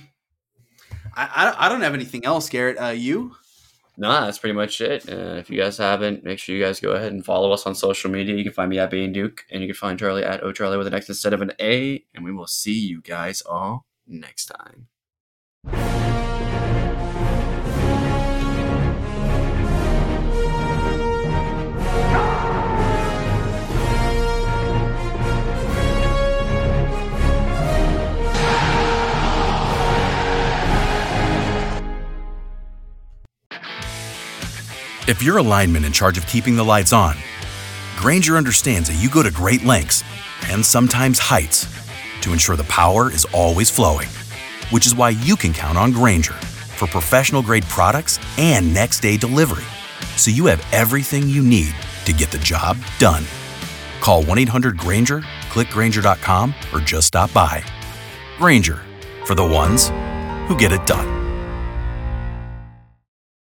I don't have anything else, Garrett. You? Nah, that's pretty much it. If you guys haven't, make sure you guys go ahead and follow us on social media. You can find me at Bean Duke, and you can find Charlie at O'Charlie with an X instead of an A. And we will see you guys all next time. If you're a lineman in charge of keeping the lights on, Grainger understands that you go to great lengths and sometimes heights to ensure the power is always flowing, which is why you can count on Grainger for professional-grade products and next-day delivery, so you have everything you need to get the job done. Call 1-800-GRAINGER, click Grainger.com, or just stop by. Grainger, for the ones who get it done.